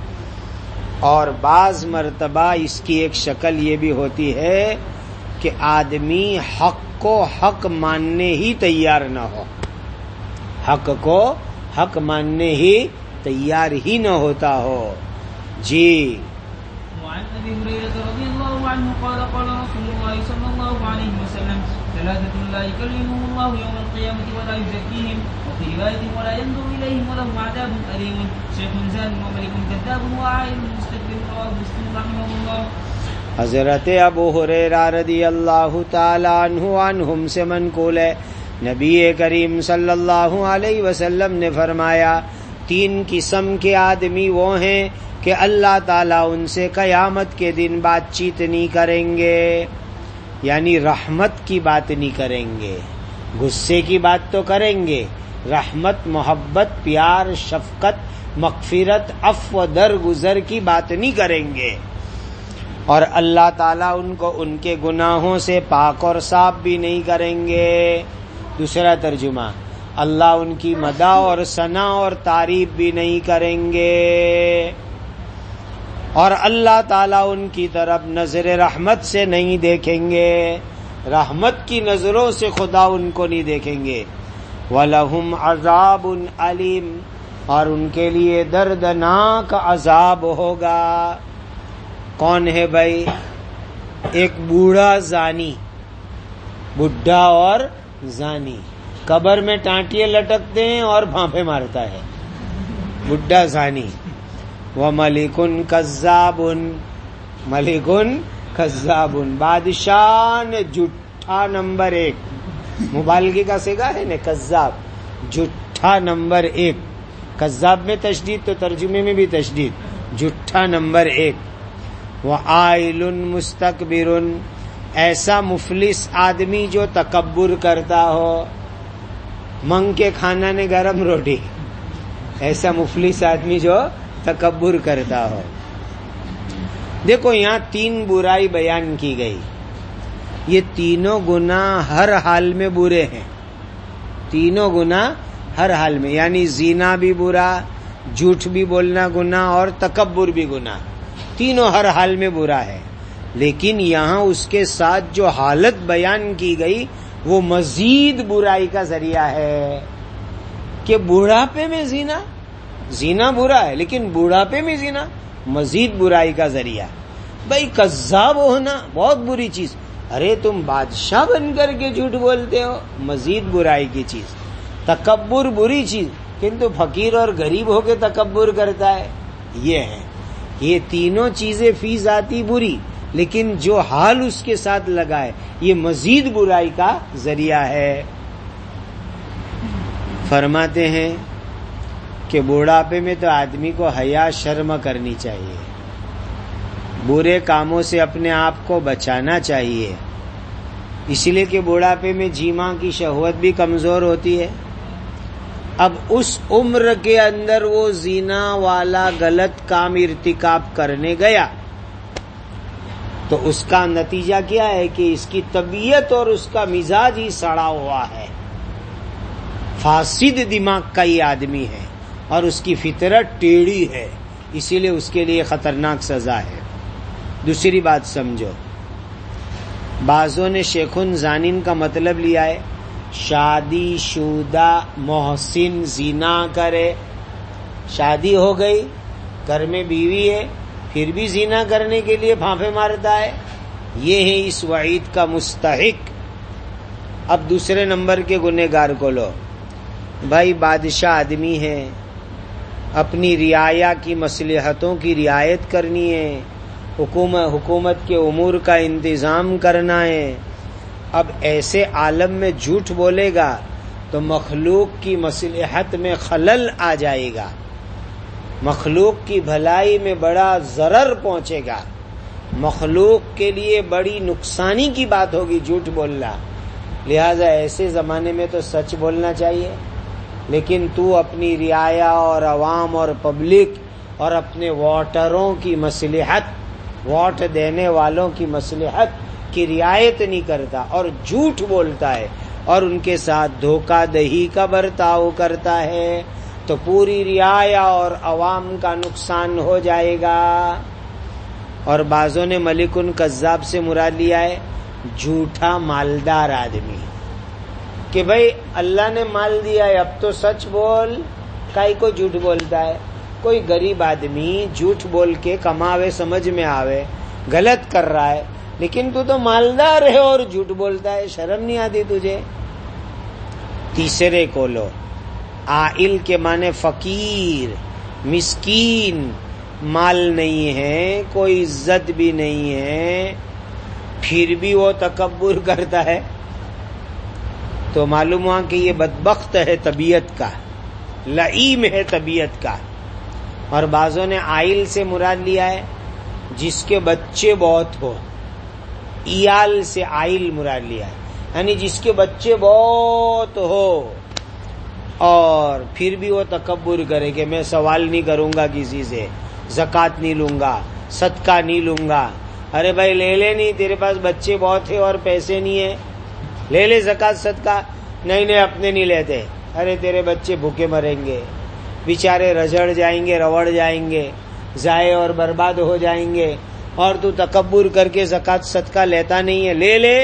اور بعض مرتبہ اس کی ایک شکل یہ بھی ہوتی ہے کہ آدمی حق کو حق ماننے ہی تیار نہ ہو، حق کو حق ماننے ہی تیار ہی نہ ہوتا ہو. جی. وعن ابي هريره رضي الله عنه قال قال رسول الله صلى الله عليه وسلم ثلاثه لا يكلمهم الله يوم القيامه ولا يزكيهم وفي روايه ولا ينظر اليهم ولهم عذاب اليم شيخ زان وملك كذاب وعائل مستكبر. رواه مسلم رحمه الله. حضرت ابو ہریرہ رضی اللہ تعالی عنہم سے منقول ہے، نبی کریم صلی اللہ علیہ وسلم نے فرمایا 3 قسم کے آدمی وہ ہیں کہ اللہ تعالیٰ ان سے قیامت کے دن بات چیت نہیں کریں گے، یعنی رحمت کی بات نہیں کریں گے. غصے کی بات تو کریں گے، رحمت، محبت، پیار، شفقت، مغفرت، عفو، درگزر کی بات نہیں کریں گے. اور اللہ تعالیٰ ان کو ان کے گناہوں سے پاک اور صاف بھی نہیں کریں گے. دوسرا ترجمہ، اللہ ان کی مدح اور ثنا اور تعریف بھی نہیں کریں گے، اور اللہ تعالیٰ ان کی طرف نظر رحمت سے نہیں دیکھیں گے، رحمت کی نظروں سے خدا ان کو نہیں دیکھیں گے. وَلَهُمْ عَذَابٌ عَلِيمٌ، اور ان کے لیے دردناک عذاب ہوگا. کون ہے بھائی؟ ایک بوڑھا زانی، بڈھا اور زانی قبر میں ٹانٹیے لٹکتے ہیں اور بھانپے مارتا ہے، بڈھا زانی. وَمَلِكٌ كَذَّابٌ، ملکن کذابن، بادشاہ نے جھوٹا نمبر 1، مبالغے کا صیغہ ہے نا کذاب، جھوٹا نمبر 1، کذاب میں تشدید تو ترجمے میں بھی تشدید، جھوٹا نمبر 1۔ وَعَائِلٌ مُسْتَكْبِرٌ، ایسا مفلس آدمی جو تکبر کرتا ہو، منگ کے کھانا نے گرم روٹی، ایسا مفلس آدمی جو تکبر کرتا ہو۔ دیکھو یہاں 3 برائی بیان کی گئی، یہ تینوں گناہ ہر حال میں برے ہیں، تینوں گناہ ہر حال میں، یعنی زنا بھی برا، جھوٹ بھی بولنا گناہ اور تکبر بھی گناہ، تینوں ہر حال میں برا ہے۔ لیکن یہاں اس کے ساتھ جو حالت بیان کی گئی وہ مزید برائی کا ذریعہ ہے کہ بوڑھاپے میں زنا برا ہے لیکن بوڑھاپے میں زنا مزید برائی کا ذریعہ۔ بھائی کذاب ہونا بہت بری چیز، ارے تم بادشاہ بن کر کے جھوٹ بولتے ہو، مزید برائی کی چیز۔ تکبر بری چیز، کنتو فقیر اور غریب ہو کے تکبر کرتا ہے، یہ ہے۔ یہ تینوں چیزیں فی ذاتی بری، لیکن جو حال اس کے ساتھ لگا ہے یہ مزید برائی کا ذریعہ ہے۔ فرماتے ہیں کہ بوڑھاپے میں تو آدمی کو حیا شرم کرنی چاہیے، برے کاموں سے اپنے آپ کو بچانا چاہیے، اس لیے کہ بوڑھاپے میں جیما کی شہوت بھی کمزور ہوتی ہے۔ اب اس عمر کے اندر وہ زنا والا غلط کام ارتکاب کرنے گیا تو اس کا نتیجہ کیا ہے کہ اس کی طبیعت اور اس کا مزاج ہی سڑا ہوا ہے، فاسد دماغ کا یہ آدمی ہے اور اس کی فطرت ٹیڑھی ہے، اسی لیے اس کے لیے خطرناک سزا ہے۔ دوسری بات سمجھو، بعضوں نے شیخن زانین کا مطلب لیا ہے شادی شدہ محسن زنا کرے، شادی ہو گئی، گھر میں بیوی ہے، پھر بھی زنا کرنے کے لیے پھانپے مارتا ہے، یہ ہے اس وعید کا مستحق۔ اب دوسرے نمبر کے گنہگار کو لو، بھائی بادشاہ آدمی ہے، اپنی رعایا کی مصلحتوں کی رعایت کرنی ہے، حکومت کے امور کا انتظام کرنا ہے۔ اب ایسے عالم میں جھوٹ بولے گا تو مخلوق کی مصلحت میں خلل آ جائے گا، مخلوق کی بھلائی میں بڑا ضرر پہنچے گا، مخلوق کے لیے بڑی نقصانی کی بات ہوگی جھوٹ بولنا۔ لہذا ایسے زمانے میں تو سچ بولنا چاہیے، لیکن تو اپنی رعایا اور عوام اور پبلک اور اپنے ووٹروں کی مصلحت، ووٹ دینے والوں کی مصلحت کی رعایت نہیں کرتا اور جھوٹ بولتا ہے اور ان کے ساتھ دھوکہ دہی کا برتاؤ کرتا ہے تو پوری رعایا اور عوام کا نقصان ہو جائے گا۔ اور بعضوں نے ملکن کذاب سے مراد لیا ہے جھوٹا مالدار آدمی، کہ بھئی اللہ نے مال دیا ہے اب تو سچ بول، کائی کو جھوٹ بولتا ہے۔ کوئی غریب آدمی جھوٹ بول کے کماوے سمجھ میں آوے غلط کر رہا ہے، لیکن تو مالدار ہے اور جھوٹ بولتا ہے، شرم نہیں آتی تجھے؟ تیسرے کو لو، عائل کے معنی فقیر مسکین، مال نہیں ہے، کوئی عزت بھی نہیں ہے، پھر بھی وہ تکبر کرتا ہے، تو معلوم ہوا کہ یہ بدبخت ہے طبیعت کا، لئیم ہے طبیعت کا۔ اور بعضوں نے عائل سے مراد لیا ہے جس کے بچے بہت ہو، ایال سے عائل مراد لیا ہے، یعنی جس کے بچے بہت ہو اور پھر بھی وہ تکبر کرے کہ میں سوال نہیں کروں گا کسی سے، زکوٰۃ نہیں لوں گا، صدقہ نہیں لوں گا۔ ارے بھائی لے لے، نہیں تیرے پاس بچے بہت ہیں اور پیسے نہیں ہیں، لے لے زکوٰۃ صدقہ، نہیں اپنے نہیں لیتے، ارے تیرے بچے بھوکے مریں گے، بیچارے رجڑ جائیں گے، روڑ جائیں گے، ضائع اور برباد ہو جائیں گے، اور تو تکبر کر کے زکوٰۃ صدقہ لیتا نہیں ہے، لے لے۔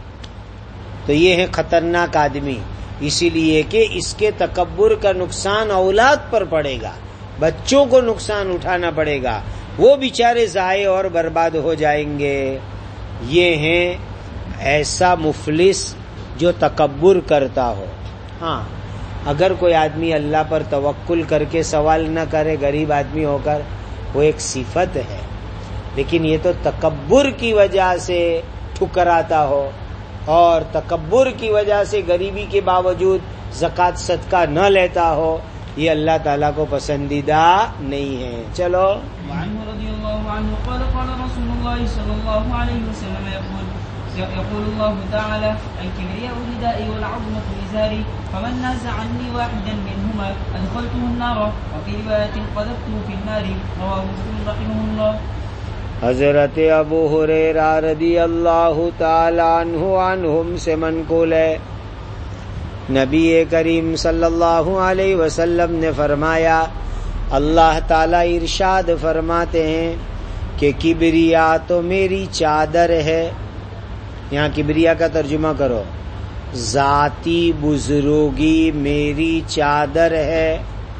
تو یہ ہے خطرناک آدمی، اسی لیے کہ اس کے تکبر کا نقصان اولاد پر پڑے گا، بچوں کو نقصان اٹھانا پڑے گا، وہ بیچارے ضائع اور برباد ہو جائیں گے۔ یہ ہیں ایسا مفلس جو تکبر کرتا ہو۔ ہاں اگر کوئی آدمی اللہ پر توکل کر کے سوال نہ کرے، غریب آدمی ہو کر، وہ ایک صفت ہے، لیکن یہ تو تکبر کی وجہ سے ٹھکراتا ہو اور تکبر کی وجہ سے غریبی کے باوجود زکوٰۃ صدقہ نہ لیتا ہو، یہ اللہ تعالیٰ کو پسندیدہ نہیں ہے۔ چلو وعنه رضي الله عنه قال قال رسول الله صلى الله عليه وسلم يقول الله تعالى الكبرياء ردائي والعظمة إزاري فمن نازع عني واحدا منهما أدخلته النار وفي رواية قذفته في النار رواه مسلم رحمه الله۔ حضرت ابو ہریرہ رضی اللہ تعالی عنہم سے منقول ہے، نبی کریم صلی اللہ علیہ وسلم نے فرمایا، اللہ تعالی ارشاد فرماتے ہیں کہ کبریا تو میری چادر ہے۔ یہاں کبریا کا ترجمہ کرو، ذاتی بزرگی میری چادر ہے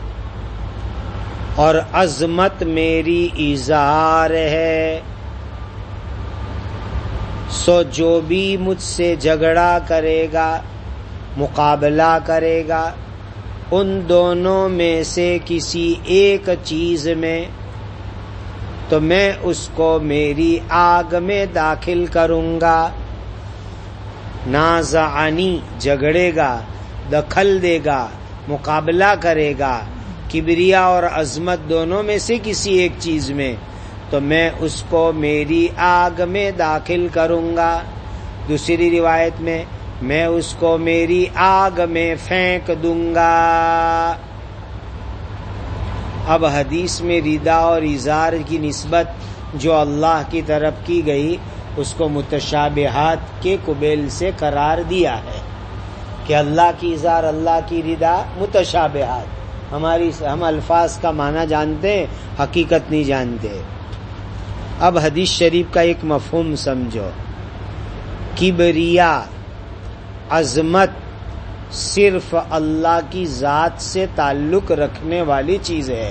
اور عظمت میری ازار ہے، سو جو بھی مجھ سے جھگڑا کرے گا، مقابلہ کرے گا، ان دونوں میں سے کسی ایک چیز میں، تو میں اس کو میری آگ میں داخل کروں گا۔ نازعنی جھگڑے گا، دخل دے گا، مقابلہ کرے گا کبریا اور عظمت دونوں میں سے کسی ایک چیز میں، تو میں اس کو میری آگ میں داخل کروں گا۔ دوسری روایت میں اس کو میری آگ میں پھینک دوں گا۔ اب حدیث میں ردا اور ازار کی نسبت جو اللہ کی طرف کی گئی، اس کو متشابہات کے قبیل سے قرار دیا ہے کہ اللہ کی ازار، اللہ کی ردا متشابہات، ہم الفاظ کا معنی جانتے ہیں، حقیقت نہیں جانتے۔ اب حدیث شریف کا ایک مفہوم سمجھو، کبریا، عظمت صرف اللہ کی ذات سے تعلق رکھنے والی چیز ہے۔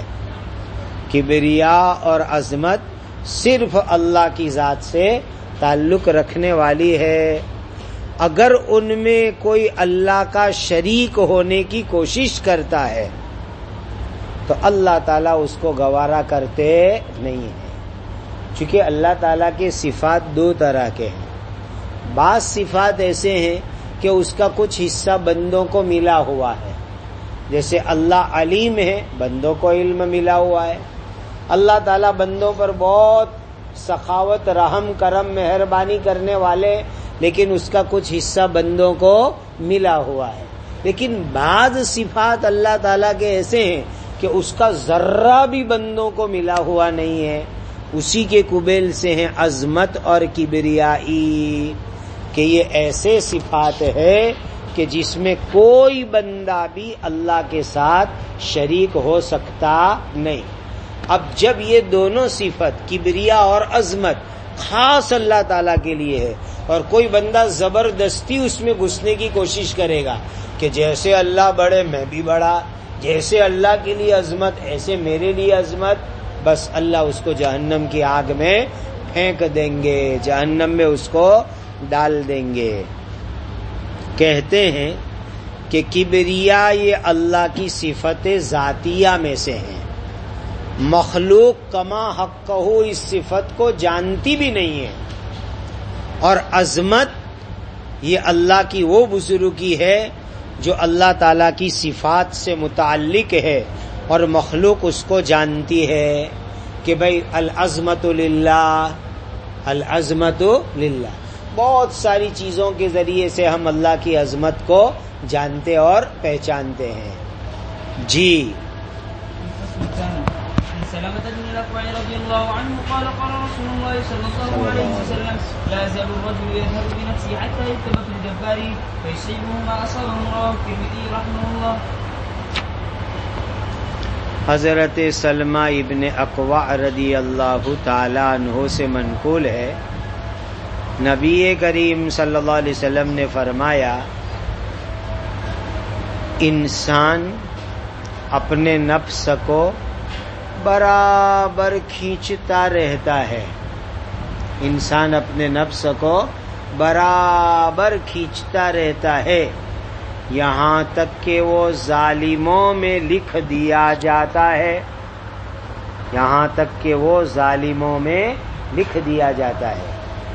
کبریا اور عظمت صرف اللہ کی ذات سے تعلق رکھنے والی ہے۔ اگر ان میں کوئی اللہ کا شریک ہونے کی کوشش کرتا ہے تو اللہ تعالیٰ اس کو گوارا کرتے نہیں ہیں، چونکہ اللہ تعالیٰ کے صفات دو طرح کے ہیں۔ بعض صفات ایسے ہیں کہ اس کا کچھ حصہ بندوں کو ملا ہوا ہے، جیسے اللہ علیم ہے، بندوں کو علم ملا ہوا ہے۔ اللہ تعالیٰ بندوں پر بہت سخاوت، رحم، کرم، مہربانی کرنے والے، لیکن اس کا کچھ حصہ بندوں کو ملا ہوا ہے۔ لیکن بعض صفات اللہ تعالیٰ کے ایسے ہیں کہ اس کا ذرہ بھی بندوں کو ملا ہوا نہیں ہے، اسی کے قبیل سے ہیں عظمت اور کبریائی، کہ یہ ایسے صفات ہے کہ جس میں کوئی بندہ بھی اللہ کے ساتھ شریک ہو سکتا نہیں۔ اب جب یہ دونوں صفت کبریا اور عظمت خاص اللہ تعالیٰ کے لیے ہے، اور کوئی بندہ زبردستی اس میں گھسنے کی کوشش کرے گا کہ جیسے اللہ بڑے میں بھی بڑا، جیسے اللہ کے لیے عظمت ایسے میرے لیے عظمت، بس اللہ اس کو جہنم کی آگ میں پھینک دیں گے، جہنم میں اس کو ڈال دیں گے۔ کہتے ہیں کہ کبریا یہ اللہ کی صفت ذاتیہ میں سے ہیں، مخلوق کما حق ہو اس صفت کو جانتی بھی نہیں ہے، اور عظمت یہ اللہ کی وہ بزرگی ہے جو اللہ تعالیٰ کی صفات سے متعلق ہے، اور مخلوق اس کو جانتی ہے کہ بھئی العظمت للہ، العظمت للہ۔ بہت ساری چیزوں کے ذریعے سے ہم اللہ کی عظمت کو جانتے اور پہچانتے ہیں۔ جی سلامة بن الأكوع رضي الله عنه قال قال رسول الله صلى الله عليه وسلم لا يزال الرجل يذهب بنفسه حتى يكتب في الجبار فيصيبه ما أصابه، رواه الترمذي رحمه الله۔ حضرت سلمہ ابن اکوع رضی اللہ تعالی عنہ سے منقول ہے، نبی کریم صلی اللہ علیہ وسلم نے فرمایا، انسان اپنے نفس کو برابر کھینچتا رہتا ہے، انسان اپنے نفس کو برابر کھینچتا رہتا ہے، یہاں تک کہ وہ ظالموں میں لکھ دیا جاتا ہے۔ یہاں تک کہ وہ ظالموں میں لکھ دیا جاتا ہے.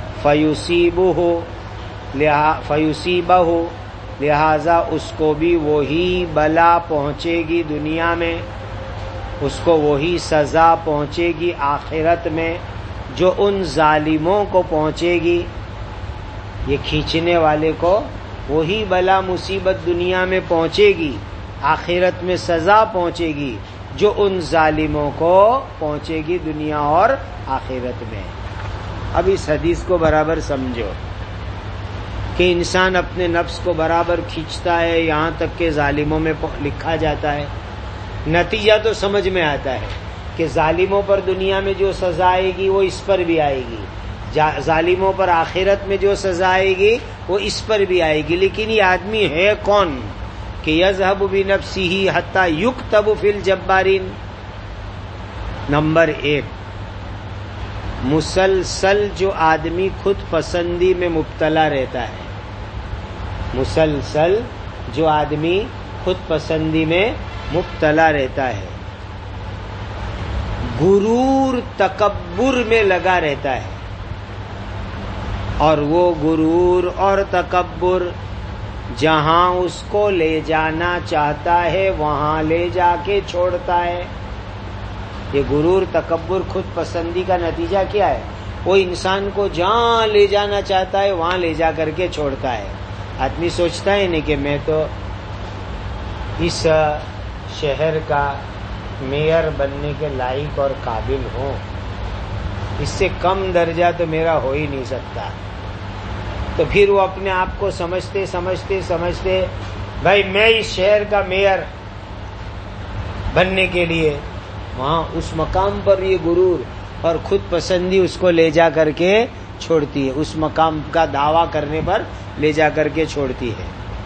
فیصیبہ لہذا اس کو بھی وہی بلا پہنچے گی دنیا میں، اس کو وہی سزا پہنچے گی آخرت میں جو ان ظالموں کو پہنچے گی. یہ کھینچنے والے کو وہی بلا مصیبت دنیا میں پہنچے گی، آخرت میں سزا پہنچے گی جو ان ظالموں کو پہنچے گی دنیا اور آخرت میں. اب اس حدیث کو برابر سمجھو کہ انسان اپنے نفس کو برابر کھینچتا ہے یہاں تک کہ ظالموں میں لکھا جاتا ہے. نتیجہ تو سمجھ میں آتا ہے کہ ظالموں پر دنیا میں جو سزا آئے گی وہ اس پر بھی آئے گی، ظالموں پر آخرت میں جو سزا آئے گی وہ اس پر بھی آئے گی. لیکن یہ آدمی ہے کون کہ یذهب بنفسه حتی یکتب فی الجبارین؟ نمبر 1، مسلسل جو آدمی خود پسندی میں مبتلا رہتا ہے، مسلسل جو آدمی خود پسندی میں مبتلا رہتا ہے، غرور تکبر میں لگا رہتا ہے، اور وہ غرور اور تکبر جہاں اس کو لے جانا چاہتا ہے وہاں لے جا کے چھوڑتا ہے. یہ غرور تکبر خود پسندی کا نتیجہ کیا ہے؟ وہ انسان کو جہاں لے جانا چاہتا ہے وہاں لے جا کر کے چھوڑتا ہے. آدمی سوچتا ہے نہیں کہ میں تو اس شہر کا میئر بننے کے لائق اور قابل ہوں، اس سے کم درجہ تو میرا ہو ہی نہیں سکتا. تو پھر وہ اپنے آپ کو سمجھتے بھائی میں اس شہر کا میئر بننے کے لیے وہاں اس مقام پر یہ غرور اور خود پسندی اس کو لے جا کر کے چھوڑتی ہے، اس مقام کا دعویٰ کرنے پر لے جا کر کے چھوڑتی ہے.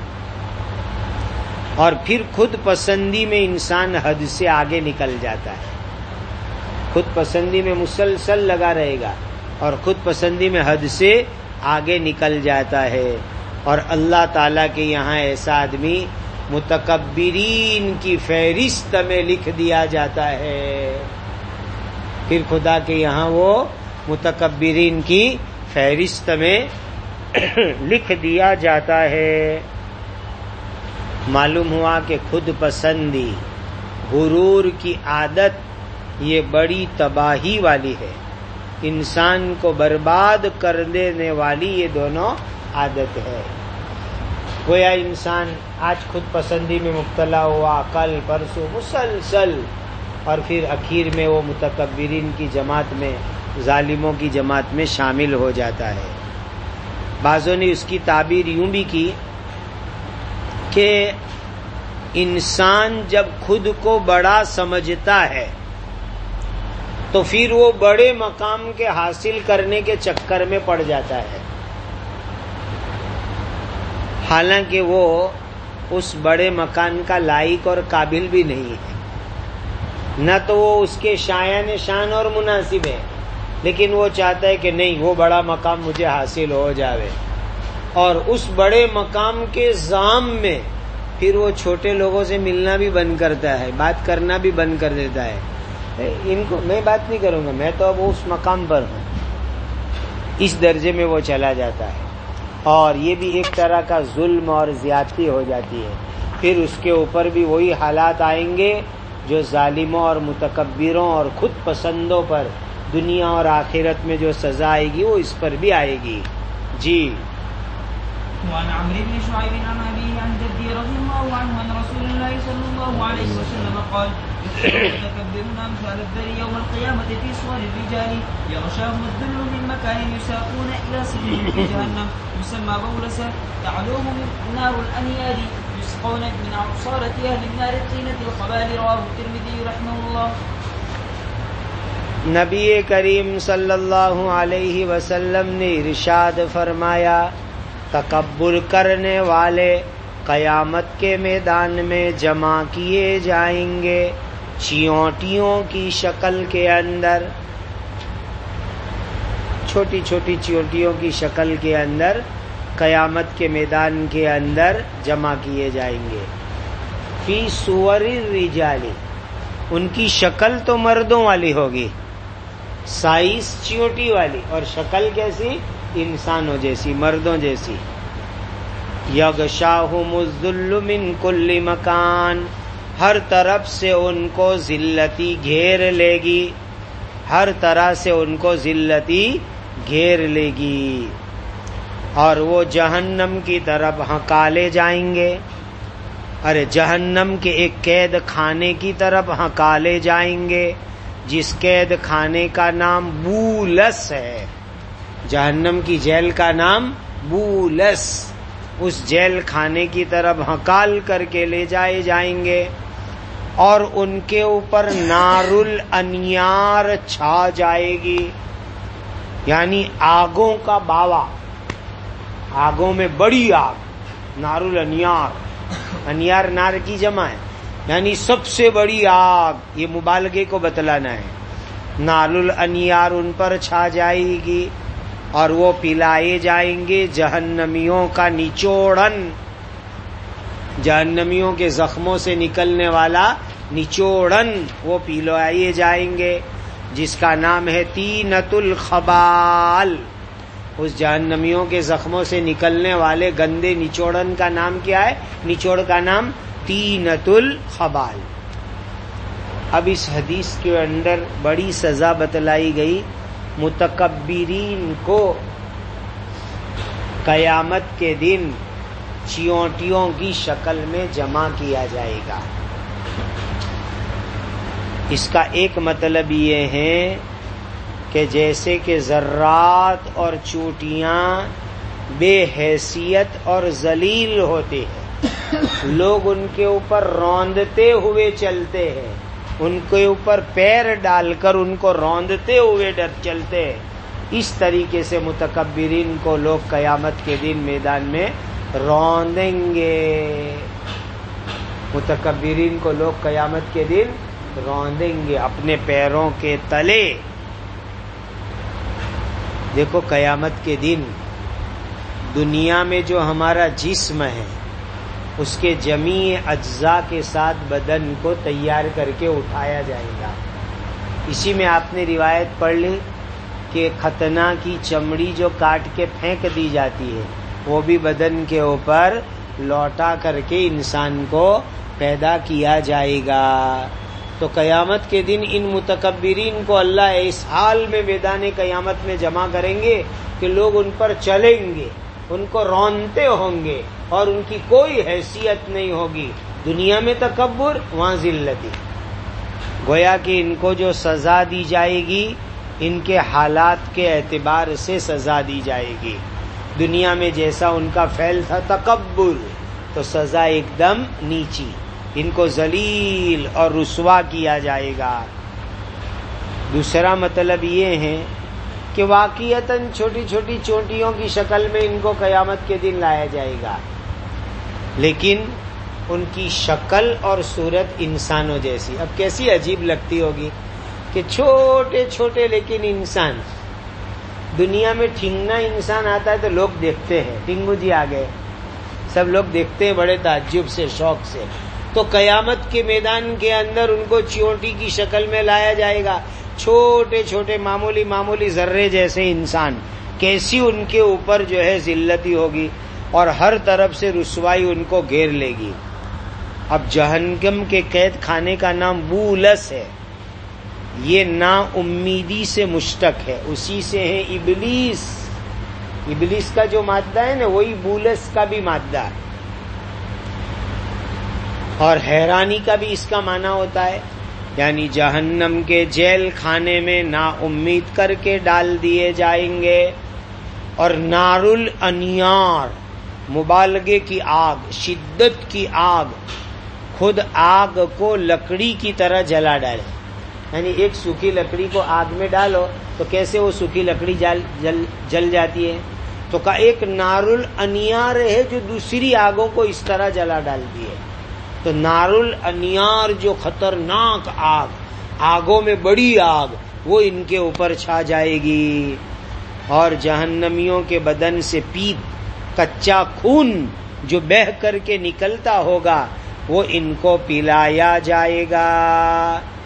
اور پھر خود پسندی میں انسان حد سے آگے نکل جاتا ہے، خود پسندی میں مسلسل لگا رہے گا اور خود پسندی میں حد سے آگے نکل جاتا ہے. اور اللہ تعالیٰ کے یہاں ایسا آدمی متکبرین کی فہرست میں لکھ دیا جاتا ہے. پھر خدا کے یہاں وہ متکبرین کی فہرست میں لکھ دیا جاتا ہے. معلوم ہوا کہ خود پسندی، غرور کی عادت یہ بڑی تباہی والی ہے، انسان کو برباد کر دینے والی یہ دونوں عادت ہے. گویا انسان آج خود پسندی میں مبتلا ہوا، کل پرسوں مسلسل، اور پھر اخیر میں وہ متکبرین کی جماعت میں، ظالموں کی جماعت میں شامل ہو جاتا ہے. بعضوں نے اس کی تعبیر یوں بھی کی کہ انسان جب خود کو بڑا سمجھتا ہے تو پھر وہ بڑے مقام کے حاصل کرنے کے چکر میں پڑ جاتا ہے، حالانکہ وہ اس بڑے مکان کا لائق اور قابل بھی نہیں ہے، نہ تو وہ اس کے شایان شان اور مناسب ہے، لیکن وہ چاہتا ہے کہ نہیں وہ بڑا مقام مجھے حاصل ہو جاوے. اور اس بڑے مقام کے زام میں پھر وہ چھوٹے لوگوں سے ملنا بھی بند کرتا ہے، بات کرنا بھی بند کر دیتا ہے. ان کو میں بات نہیں کروں گا، میں تو اب اس مقام پر ہوں، اس درجے میں وہ چلا جاتا ہے. اور یہ بھی ایک طرح کا ظلم اور زیادتی ہو جاتی ہے. پھر اس کے اوپر بھی وہی حالات آئیں گے جو ظالموں اور متکبروں اور خود پسندوں پر دنیا اور آخرت میں جو سزا آئے گی وہ اس پر بھی آئے گی. جی. وعن عمرو بن شعيب عن أبيه عن جده رضي الله عنه أن رسول الله صلى الله عليه وسلم قال: يتكبرون أمثال الذر يوم القيامة في صور الرجال يغشاهم الذل من مكان يساقون إلى سجن في جهنم يسمى بولسة تعلوهم نار الأنيار يسقون من عصارة أهل النار الطينة الخبال. رواه الترمذي رحمه الله. نبی کریم صلی اللہ علیہ وسلم نے ارشاد فرمایا، تکبر کرنے والے قیامت کے میدان میں جمع کیے جائیں گے چیونٹیوں کی شکل کے اندر، چھوٹی چھوٹی چیونٹیوں کی شکل کے اندر قیامت کے میدان کے اندر جمع کیے جائیں گے. فی صور الرجال، ان کی شکل تو مردوں والی ہوگی، سائز چیونٹی والی، اور شکل کیسی؟ انسانوں جیسی، مردوں جیسی. یغشاہم الذل من کل مکان، ہر طرف سے ان کو ذلتی گھیر لے گی، ہر طرح سے ان کو ذلتی گھیر لے گی، اور وہ جہنم کی طرف ہکالے جائیں گے. ارے جہنم کے ایک قید خانے کی طرف ہکالے جائیں گے، جس قید خانے کا نام بولس ہے. جہنم کی جیل کا نام بولس. اس جیل خانے کی طرف ہکال کر کے لے جائے جائیں گے، اور ان کے اوپر نار الانیار چھا جائے گی، یعنی آگوں کا باوا، آگوں میں بڑی آگ، نار الانیار. انیار نار کی جمع ہے، یعنی سب سے بڑی آگ، یہ مبالغے کو بتلانا ہے. نار الانیار ان پر چھا جائے گی، اور وہ پلائے جائیں گے جہنمیوں کا نچوڑن، جہنمیوں کے زخموں سے نکلنے والا نچوڑن وہ پلائے جائیں گے، جس کا نام ہے طینۃ الخبال. اس جہنمیوں کے زخموں سے نکلنے والے گندے نچوڑن کا نام کیا ہے؟ نچوڑ کا نام طینۃ الخبال. اب اس حدیث کے اندر بڑی سزا بتلائی گئی. متکبرین کو قیامت کے دن چیونٹیوں کی شکل میں جمع کیا جائے گا. اس کا ایک مطلب یہ ہے کہ جیسے کہ ذرات اور چوٹیاں بے حیثیت اور ذلیل ہوتے ہیں، لوگ ان کے اوپر روندتے ہوئے چلتے ہیں، ان کے اوپر پیر ڈال کر ان کو روندتے ہوئے چلتے ہیں، اس طریقے سے متکبرین کو لوگ قیامت کے دن میدان میں روندیں گے. متکبرین کو لوگ قیامت کے دن روندیں گے اپنے پیروں کے تلے. دیکھو قیامت کے دن دنیا میں جو ہمارا جسم ہے اس کے جمیع اجزاء کے ساتھ بدن کو تیار کر کے اٹھایا جائے گا. اسی میں آپ نے روایت پڑھ لی کہ ختنہ کی چمڑی جو کاٹ کے پھینک دی جاتی ہے وہ بھی بدن کے اوپر لوٹا کر کے انسان کو پیدا کیا جائے گا. تو قیامت کے دن ان متکبرین کو اللہ اس حال میں میدان قیامت میں جمع کریں گے کہ لوگ ان پر چلیں گے، ان کو رونتے ہوں گے، اور ان کی کوئی حیثیت نہیں ہوگی. دنیا میں تکبر، وہاں ذلتی. گویا کہ ان کو جو سزا دی جائے گی ان کے حالات کے اعتبار سے سزا دی جائے گی. دنیا میں جیسا ان کا فعل تھا تکبر، تو سزا ایک دم نیچی، ان کو ذلیل اور رسوا کیا جائے گا. دوسرا مطلب یہ ہے کہ واقعتاً چھوٹی چھوٹی چونٹیوں کی شکل میں ان کو قیامت کے دن لایا جائے گا، لیکن ان کی شکل اور صورت انسانوں جیسی. اب کیسی عجیب لگتی ہوگی کہ چھوٹے چھوٹے لیکن انسان. دنیا میں ٹھنگنا انسان آتا ہے تو لوگ دیکھتے ہیں، ٹنگو جی آ گئے، سب لوگ دیکھتے ہیں بڑے تعجب سے، شوق سے. تو قیامت کے میدان کے اندر ان کو چیونٹی کی شکل میں لایا جائے گا، چھوٹے چھوٹے معمولی معمولی ذرے جیسے انسان. کیسی ان کے اوپر جو ہے ذلتی ہوگی، اور ہر طرف سے رسوائی ان کو گھیر لے گی. اب جہنم کے قید خانے کا نام بولس ہے. یہ نا امیدی سے مشتق ہے، اسی سے ہے ابلیس. ابلیس کا جو مادہ ہے نا وہی بولس کا بھی مادہ ہے. اور حیرانی کا بھی اس کا معنی ہوتا ہے، یعنی جہنم کے جیل خانے میں نا امید کر کے ڈال دیے جائیں گے. اور نار الانیار، مبالغے کی آگ، شدت کی آگ، خود آگ کو لکڑی کی طرح جلا ڈالے. یعنی ایک سوکھی لکڑی کو آگ میں ڈالو تو کیسے وہ سوکھی لکڑی جل جاتی ہے، تو کا ایک نار الانیار ہے جو دوسری آگوں کو اس طرح جلا ڈالتی ہے. تو نار الانیار جو خطرناک آگ، آگوں میں بڑی آگ، وہ ان کے اوپر چھا جائے گی. اور جہنمیوں کے بدن سے پیپ، کچا خون جو بہہ کر کے نکلتا ہوگا وہ ان کو پلایا جائے گا.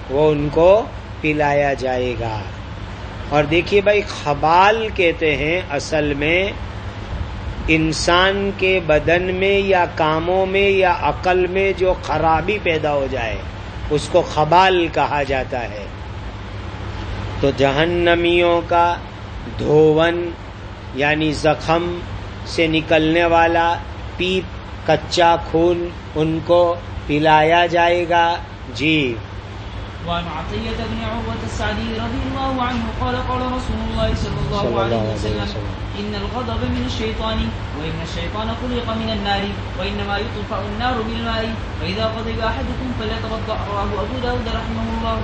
وہ ان کو پلایا جائے گا۔ اور دیکھیے بھائی، خبال کہتے ہیں اصل میں انسان کے بدن میں یا کاموں میں یا عقل میں جو خرابی پیدا ہو جائے اس کو خبال کہا جاتا ہے۔ تو جہنمیوں کا دھون یعنی زخم سے نکلنے والا پیپ، کچا خون، ان کو پلایا جائے گا۔ جی۔ وعن عطية بن عروة السعدي رضي الله عنه قال قال رسول الله صلى الله عليه وسلم إن الغضب من الشيطان وإن الشيطان خلق من النار وإنما يطفأ النار بالماء وإذا غضب أحدكم فليتوضأ رواه أبو داود رحمه الله۔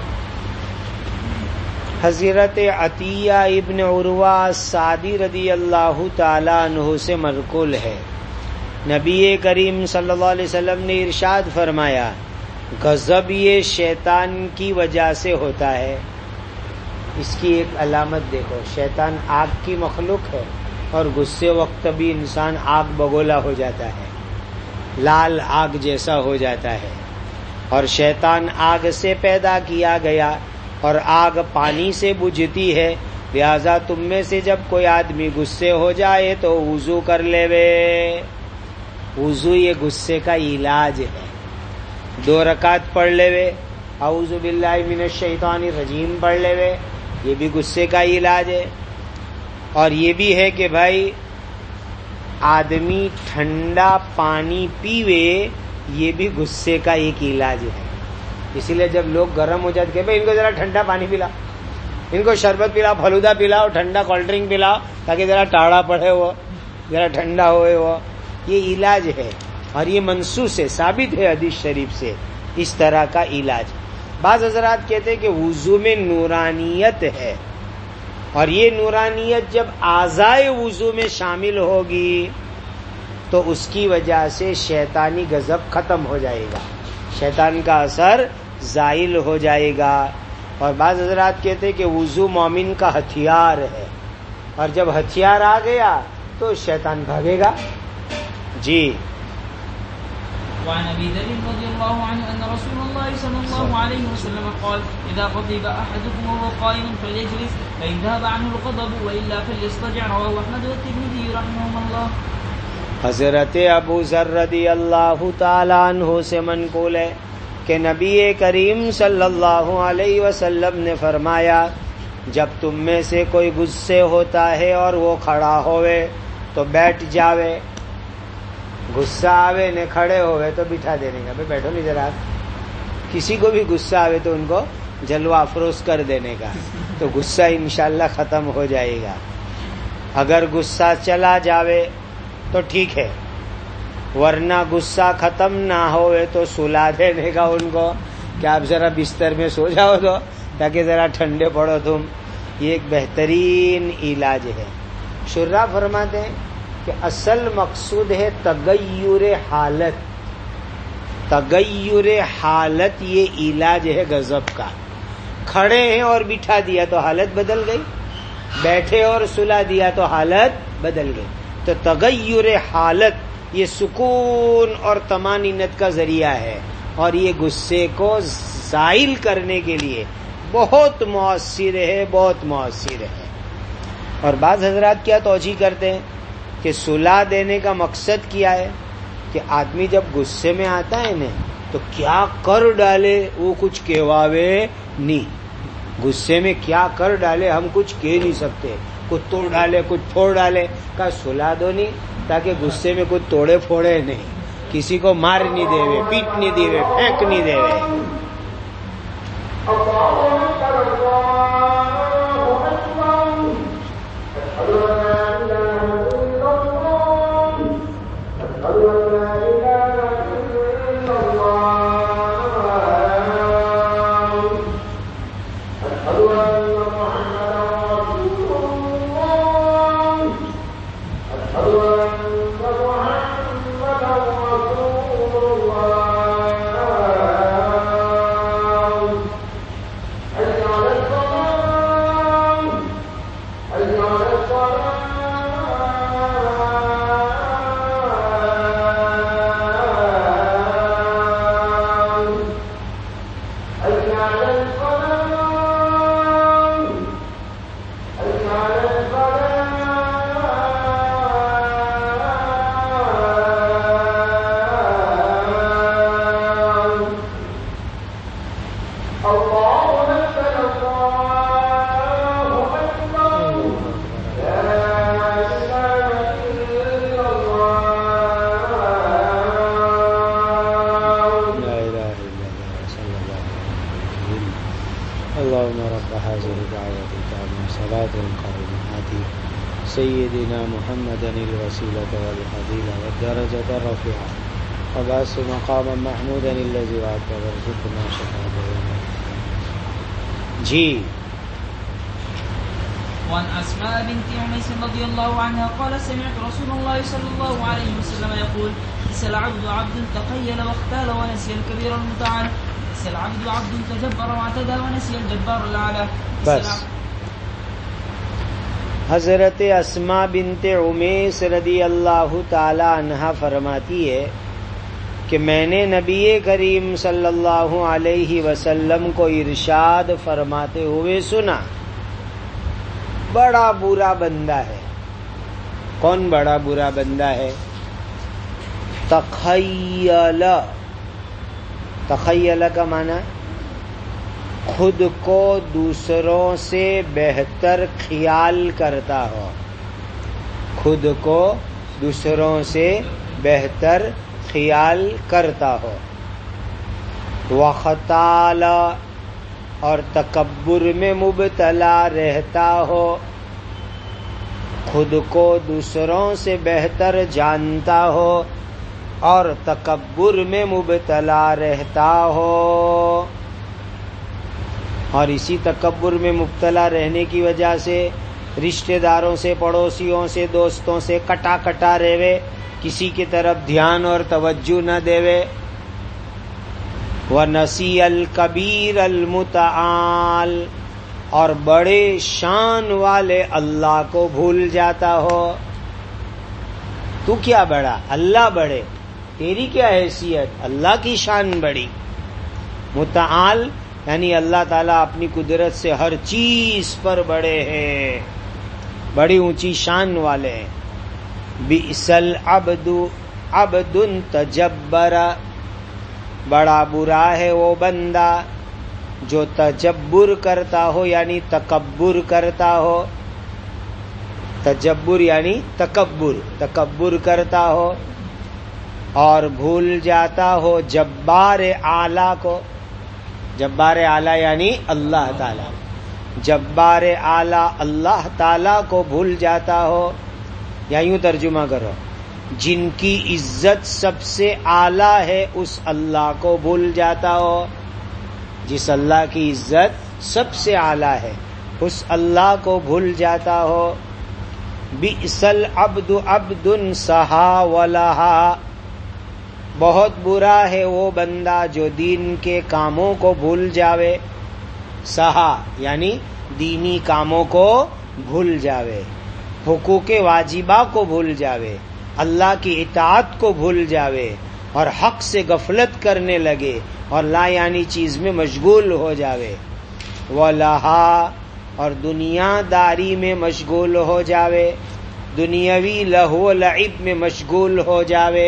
حضرت عطیہ ابن عروہ السعدی رضی اللہ تعالیٰ عنہ سے منقول ہے، نبی کریم صلی اللہ علیہ وسلم نے ارشاد فرمایا، غضب یہ شیطان کی وجہ سے ہوتا ہے۔ اس کی ایک علامت دیکھو، شیطان آگ کی مخلوق ہے اور غصے وقت بھی انسان آگ بگولا ہو جاتا ہے، لال آگ جیسا ہو جاتا ہے۔ اور شیطان آگ سے پیدا کیا گیا اور آگ پانی سے بجھتی ہے، لہذا تم میں سے جب کوئی آدمی غصے ہو جائے تو وضو کر لے وے۔ وضو یہ غصے کا علاج ہے۔ 2 رکعت پڑھ لے وے، اعوذ باللہ من الشیطان الرجیم پڑھ لے وے، یہ بھی غصے کا علاج ہے۔ اور یہ بھی ہے کہ بھائی آدمی ٹھنڈا پانی پیوے، یہ بھی غصے کا ایک علاج ہے۔ اسی لیے جب لوگ گرم ہو جاتے کہ بھائی ان کو ذرا ٹھنڈا پانی پلاؤ، ان کو شربت پلاؤ، پھلودہ پلاؤ، ٹھنڈا کولڈ ڈرنک پلاؤ تاکہ ذرا ٹاڑا پڑے، وہ ذرا ٹھنڈا ہوئے، وہ یہ علاج ہے۔ اور یہ منصوص ہے، ثابت ہے حدیث شریف سے اس طرح کا علاج۔ بعض حضرات کہتے ہیں کہ وضو میں نورانیت ہے، اور یہ نورانیت جب اعضائے وضو میں شامل ہوگی تو اس کی وجہ سے شیطانی غضب ختم ہو جائے گا، شیطان کا اثر زائل ہو جائے گا۔ اور بعض حضرات کہتے ہیں کہ وضو مومن کا ہتھیار ہے، اور جب ہتھیار آ گیا تو شیطان بھاگے گا۔ جی۔ وعن ابي ذر رضي الله عنه ان رسول الله صلى الله عليه وسلم قال اذا غضب احدكم وهو قائم فليجلس فان ذهب عنه الغضب والا فليضطجع رواه احمد والترمذي رحمهما الله۔ حضرت ابو ذر رضی اللہ تعالی عنہ سے منقول ہے کہ نبی کریم صلی اللہ علیہ وسلم نے فرمایا، جب تم میں سے کوئی غصے ہوتا ہے اور وہ کھڑا ہوئے تو بیٹھ جاوے، غصہ آوے نے کھڑے ہوئے تو بٹھا دینے کا، بھائی بیٹھو نہیں ذرا۔ کسی کو بھی غصہ آوے تو ان کو جلوہ افروز کر دینے کا، تو غصہ انشاءاللہ ختم ہو جائے گا۔ اگر غصہ چلا جاوے تو ٹھیک ہے، ورنہ غصہ ختم نہ ہوئے تو سلا دینے کا ان کو کہ آپ ذرا بستر میں سو جاؤ تو تاکہ ذرا ٹھنڈے پڑو تم۔ یہ ایک بہترین علاج ہے۔ شراح فرماتے ہیں کہ اصل مقصود ہے تغیر حالت۔ تغیر حالت یہ علاج ہے غضب کا۔ کھڑے ہیں اور بٹھا دیا تو حالت بدل گئی، بیٹھے اور سلا دیا تو حالت بدل گئی۔ تو تغیر حالت یہ سکون اور طمانینت کا ذریعہ ہے، اور یہ غصے کو زائل کرنے کے لیے بہت مؤثر ہے، بہت مؤثر ہے۔ اور بعض حضرات کیا توجیہ کرتے ہیں کہ صلح دینے کا مقصد کیا ہے کہ آدمی جب غصے میں آتا ہے نا تو کیا کر ڈالے وہ کچھ کہواوے نہیں، غصے میں کیا کر ڈالے ہم کچھ کہہ نہیں سکتے، کچھ توڑ ڈالے کچھ پھوڑ ڈالے، کا صلح دو نہیں تاکہ غصے میں کچھ توڑے پھوڑے نہیں، کسی کو مار نہیں دے وے، پیٹ نہیں دے وے، پھینک نہیں دے وے۔ على الصراط القائم آتي سيدنا محمد الوسيلة والفضيلة والدرجة الرفيعة وبعث مقاما محمودا الذي وعدته وارزقنا شفاعته. جی وعن أسماء بنت عميس رضي الله عنها قال سمعت رسول الله صلى الله عليه وسلم يقول ليس العبد عبد تخيل واختال ونسي الكبير المتعال، ليس العبد عبد تجبر واعتدى ونسي الجبار الأعلى. بس حضرت اسماء بنت عمیس رضی اللہ تعالی عنہا فرماتی ہے کہ میں نے نبی کریم صلی اللہ علیہ وسلم کو ارشاد فرماتے ہوئے سنا، بڑا برا بندہ ہے. کون بڑا برا بندہ ہے؟ تخیل کا معنی خود کو دوسروں سے بہتر خیال کرتا ہو، خود کو دوسروں سے بہتر خیال کرتا ہو. وختال اور تکبر میں مبتلا رہتا ہو، خود کو دوسروں سے بہتر جانتا ہو اور تکبر میں مبتلا رہتا ہو، اور اسی تکبر میں مبتلا رہنے کی وجہ سے رشتہ داروں سے، پڑوسیوں سے، دوستوں سے کٹا کٹا رہے، کسی کی طرف دھیان اور توجہ نہ دیوے. وَنَسِيَ الْكَبِيرَ الْمُتَعَالِ اور بڑے شان والے اللہ کو بھول جاتا ہو. تو کیا بڑا؟ اللہ بڑے، تیری کیا حیثیت؟ اللہ کی شان بڑی. متعال یعنی اللہ تعالیٰ اپنی قدرت سے ہر چیز پر بڑے ہیں، بڑی اونچی شان والے ہیں. بئس العبد عبد تجبر بڑا برا ہے وہ بندہ جو تجبر کرتا ہو یعنی تکبر کرتا ہو. تجبر یعنی تکبر کرتا ہو اور بھول جاتا ہو جبار اعلیٰ کو. جبار اعلیٰ یعنی اللہ تعالیٰ، جبار اعلیٰ اللہ تعالیٰ کو بھول جاتا ہو. یا یوں ترجمہ کرو، جن کی عزت سب سے اعلیٰ ہے اس اللہ کو بھول جاتا ہو. جس اللہ کی عزت سب سے اعلیٰ ہے اس اللہ کو بھول جاتا ہو. بئس العبد عبد سہا ولہا بہت برا ہے وہ بندہ جو دین کے کاموں کو بھول جاوے. سہا یعنی دینی کاموں کو بھول جاوے، حقوق واجبہ کو بھول جاوے، اللہ کی اطاعت کو بھول جاوے اور حق سے غفلت کرنے لگے اور لا یعنی چیز میں مشغول ہو جاوے. وَلَہَا اور دنیا داری میں مشغول ہو جاوے، دنیاوی لہو لعب میں مشغول ہو جاوے.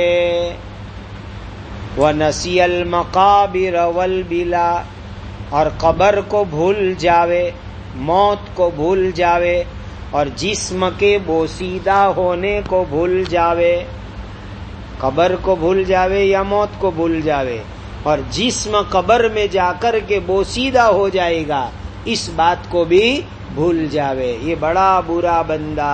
وَنَسِيَ الْمَقَابِرَ وَالْبِلَا اور قبر کو بھول جاوے، موت کو بھول جاوے اور جسم کے بوسیدہ ہونے کو بھول جاوے. قبر کو بھول جاوے یا موت کو بھول جاوے اور جسم قبر میں جا کر کے بوسیدہ ہو جائے گا اس بات کو بھی بھول جاوے. یہ بڑا برا بندہ.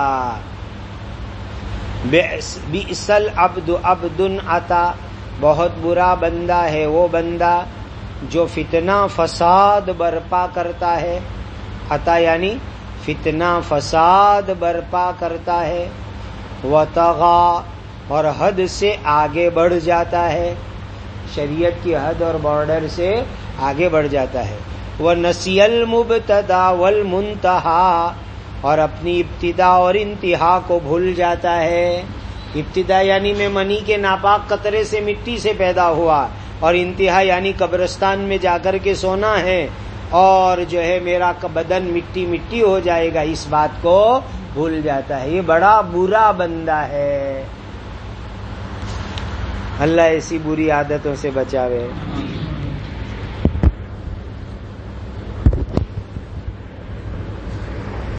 بئس العبد عبد عطا بہت برا بندہ ہے وہ بندہ جو فتنہ فساد برپا کرتا ہے. عطا یعنی فتنہ فساد برپا کرتا ہے. وطغا اور حد سے آگے بڑھ جاتا ہے، شریعت کی حد اور بارڈر سے آگے بڑھ جاتا ہے. وَنَسِيَ الْمُبْتَدَى وَالْمُنْتَهَى اور اپنی ابتدا اور انتہا کو بھول جاتا ہے. ابتدا یعنی میں منی کے ناپاک قطرے سے مٹی سے پیدا ہوا اور انتہا یعنی قبرستان میں جا کر کے سونا ہے اور جو ہے میرا بدن مٹی مٹی ہو جائے گا، اس بات کو بھول جاتا ہے. یہ بڑا برا بندہ ہے. اللہ ایسی بری عادتوں سے بچاوے.